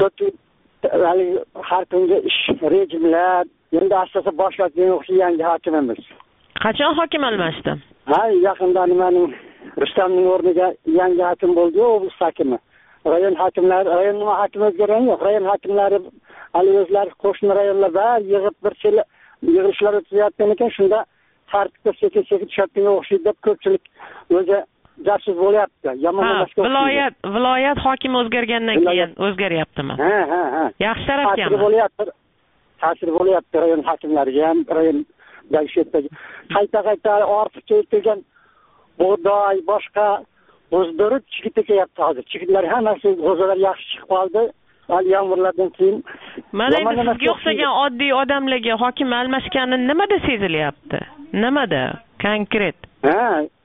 Har kungi ish rejimlar, endi asosan boshlatgan o'xshaydi yangi hokimimiz. Qachon hokim almashdi? Ha, yaqinda nimaning Rustamning o'rniga yangi hokim bo'ldi, oblast hokimi. Rayon hokimlari, rayon nima hokimi o'zgargan yo'q. Rayon hokimlari hali o'zlari qo'shni rayonlarda yig'ib bir chela yig'ilishlar o'tkazayotgan ekan, shunda tartibga sekin-sekin tushayotganga o'xshaydi deb ko'pchilik o'zi jarsiz bo'lyapti. Yomonlashga viloyat viloyat hokimi o'zgargandan keyin o'zgaryaptimi? Ha, ha, ha. Yaxshi tarafgami? Ta'sir bo'lyapti. Ta'sir bo'lyapti rayon hokimlariga ham, rayon davlatdagi qayta-qayta ortiqcha kelgan bug'doy, boshqa o'zdirib chigit kelyapti hozir. Chigitlar hammasi g'o'zalar yaxshi chiqib qoldi. Hali yomg'irlardan keyin. Mana endi sizga o'xshagan oddiy odamlarga hokim almashgani nimada sezilyapti? Nimada? Konkret. Ha.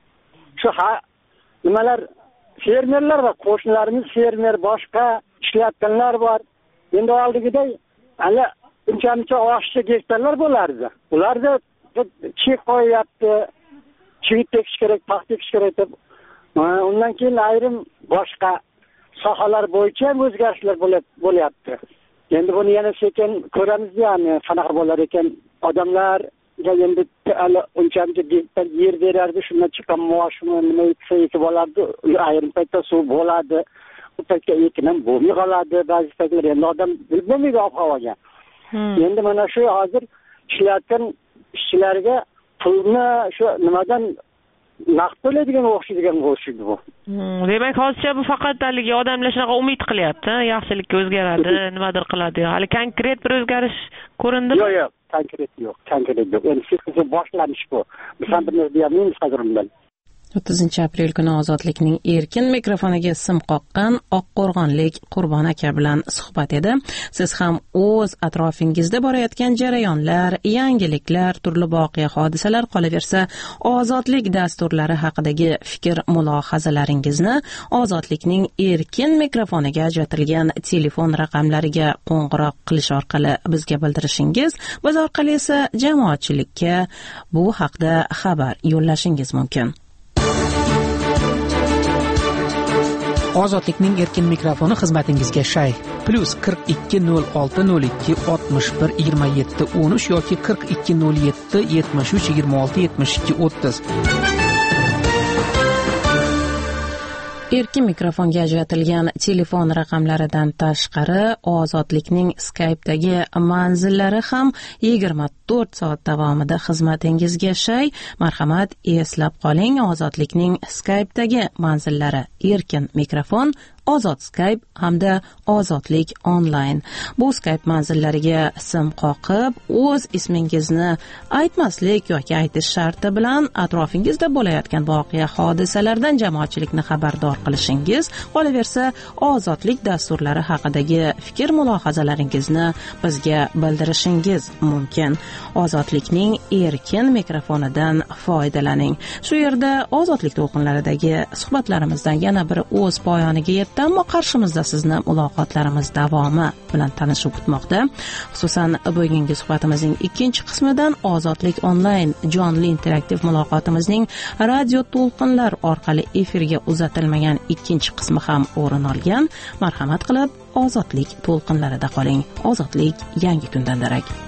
Shu ha nimalar fermerlar va qo'shnilarimiz fermer, boshqa ishlayotganlar bor. Endi oldigiday hali uncha-muncha oshcha gektarlar bo'lardi. Ularda chek qo'yapti, chigit tekish kerak, pax tekish kerak deb. Undan keyin ayrim boshqa sohalar bo'yicha o'zgarishlar bo'lyapti. Endi buni yana sekin ko'ramiz, ya'ni qanaqa bo'lar ekan. Odamlarga endi uncha-muncha gektar yer berardi, shundan chiqqan maoshmi nima ekib olardi, ayrim paytda suv bo'ladi, bu paytda ekin ham bo'lmay qoladi, ba'zi paytlar endi odam bilmaydi ob-havoga. Endi mana shu hozir ishlayotgan ishchilarga pulni shu nimadan naqd to'laydigan o'xshaydigan o'xshaydi bu. Demak, hozircha bu faqat haligi odamlar shunaqa umid qilyapti, yaxshilikka o'zgaradi, nimadir qiladi. Hali konkret bir o'zgarish ko'rindimi? Yo'q, yo'q, konkret yo'q, konkret yo'q. Endi siz boshlanish bu. Biz ham bir narsa deyapmiz hozir undan. o'ttizinchi aprel kuni Ozodlikning erkin mikrofoniga sim qoqqan oqqo'rg'onlik Qurbon aka bilan suhbat edi. Siz ham o'z atrofingizda borayotgan jarayonlar, yangiliklar, turli voqea hodisalar, qolaversa ozodlik dasturlari haqidagi fikr mulohazalaringizni Ozodlikning erkin mikrofoniga ajratilgan telefon raqamlariga qo'ng'iroq qilish orqali bizga bildirishingiz, biz orqali esa jamoatchilikka bu haqda xabar yo'llashingiz mumkin. Ozodlikning erkin mikrofoni xizmatingizga shay. Plus qirq ikki nol olti nol ikki oltmish bir yigirma yetti o'n uch yoki qirq ikki nol yetti yetmish uch yigirma olti yetmish ikki o'ttiz. Erkin mikrofonga ajratilgan telefon raqamlaridan tashqari Ozodlikning Skype'dagi manzillari ham yigirma to'rt soat davomida xizmatingizga shay. Marhamat, eslab qoling, Ozodlikning Skype'dagi manzillari erkin mikrofon, Ozod Skype hamda Ozodlik online. Bu Skype manzillariga sim qoqib, o'z ismingizni aytmaslik yoki aytish sharti bilan atrofingizda bo'layotgan voqea hodisalardan jamoatchilikni xabardor qilishingiz, qolaversa Ozodlik dasturlari haqidagi fikr mulohazalaringizni bizga bildirishingiz mumkin. Ozodlikning erkin mikrofonidan foydalaning. Shu yerda Ozodlik to'lqinlaridagi suhbatlarimizdan yana bir o'z poyoniga yetdi. kelyapti, ammo qarshimizda sizni muloqotlarimiz davomi bilan tanishib o'tmoqda. Xususan, bugungi suhbatimizning ikkinchi qismidan Ozodlik onlayn jonli interaktiv muloqotimizning radio to'lqinlar orqali efirga uzatilmagan ikkinchi qismi ham o'rin olgan. Marhamat qilib Ozodlik to'lqinlarida qoling. Ozodlik yangi kundan darak.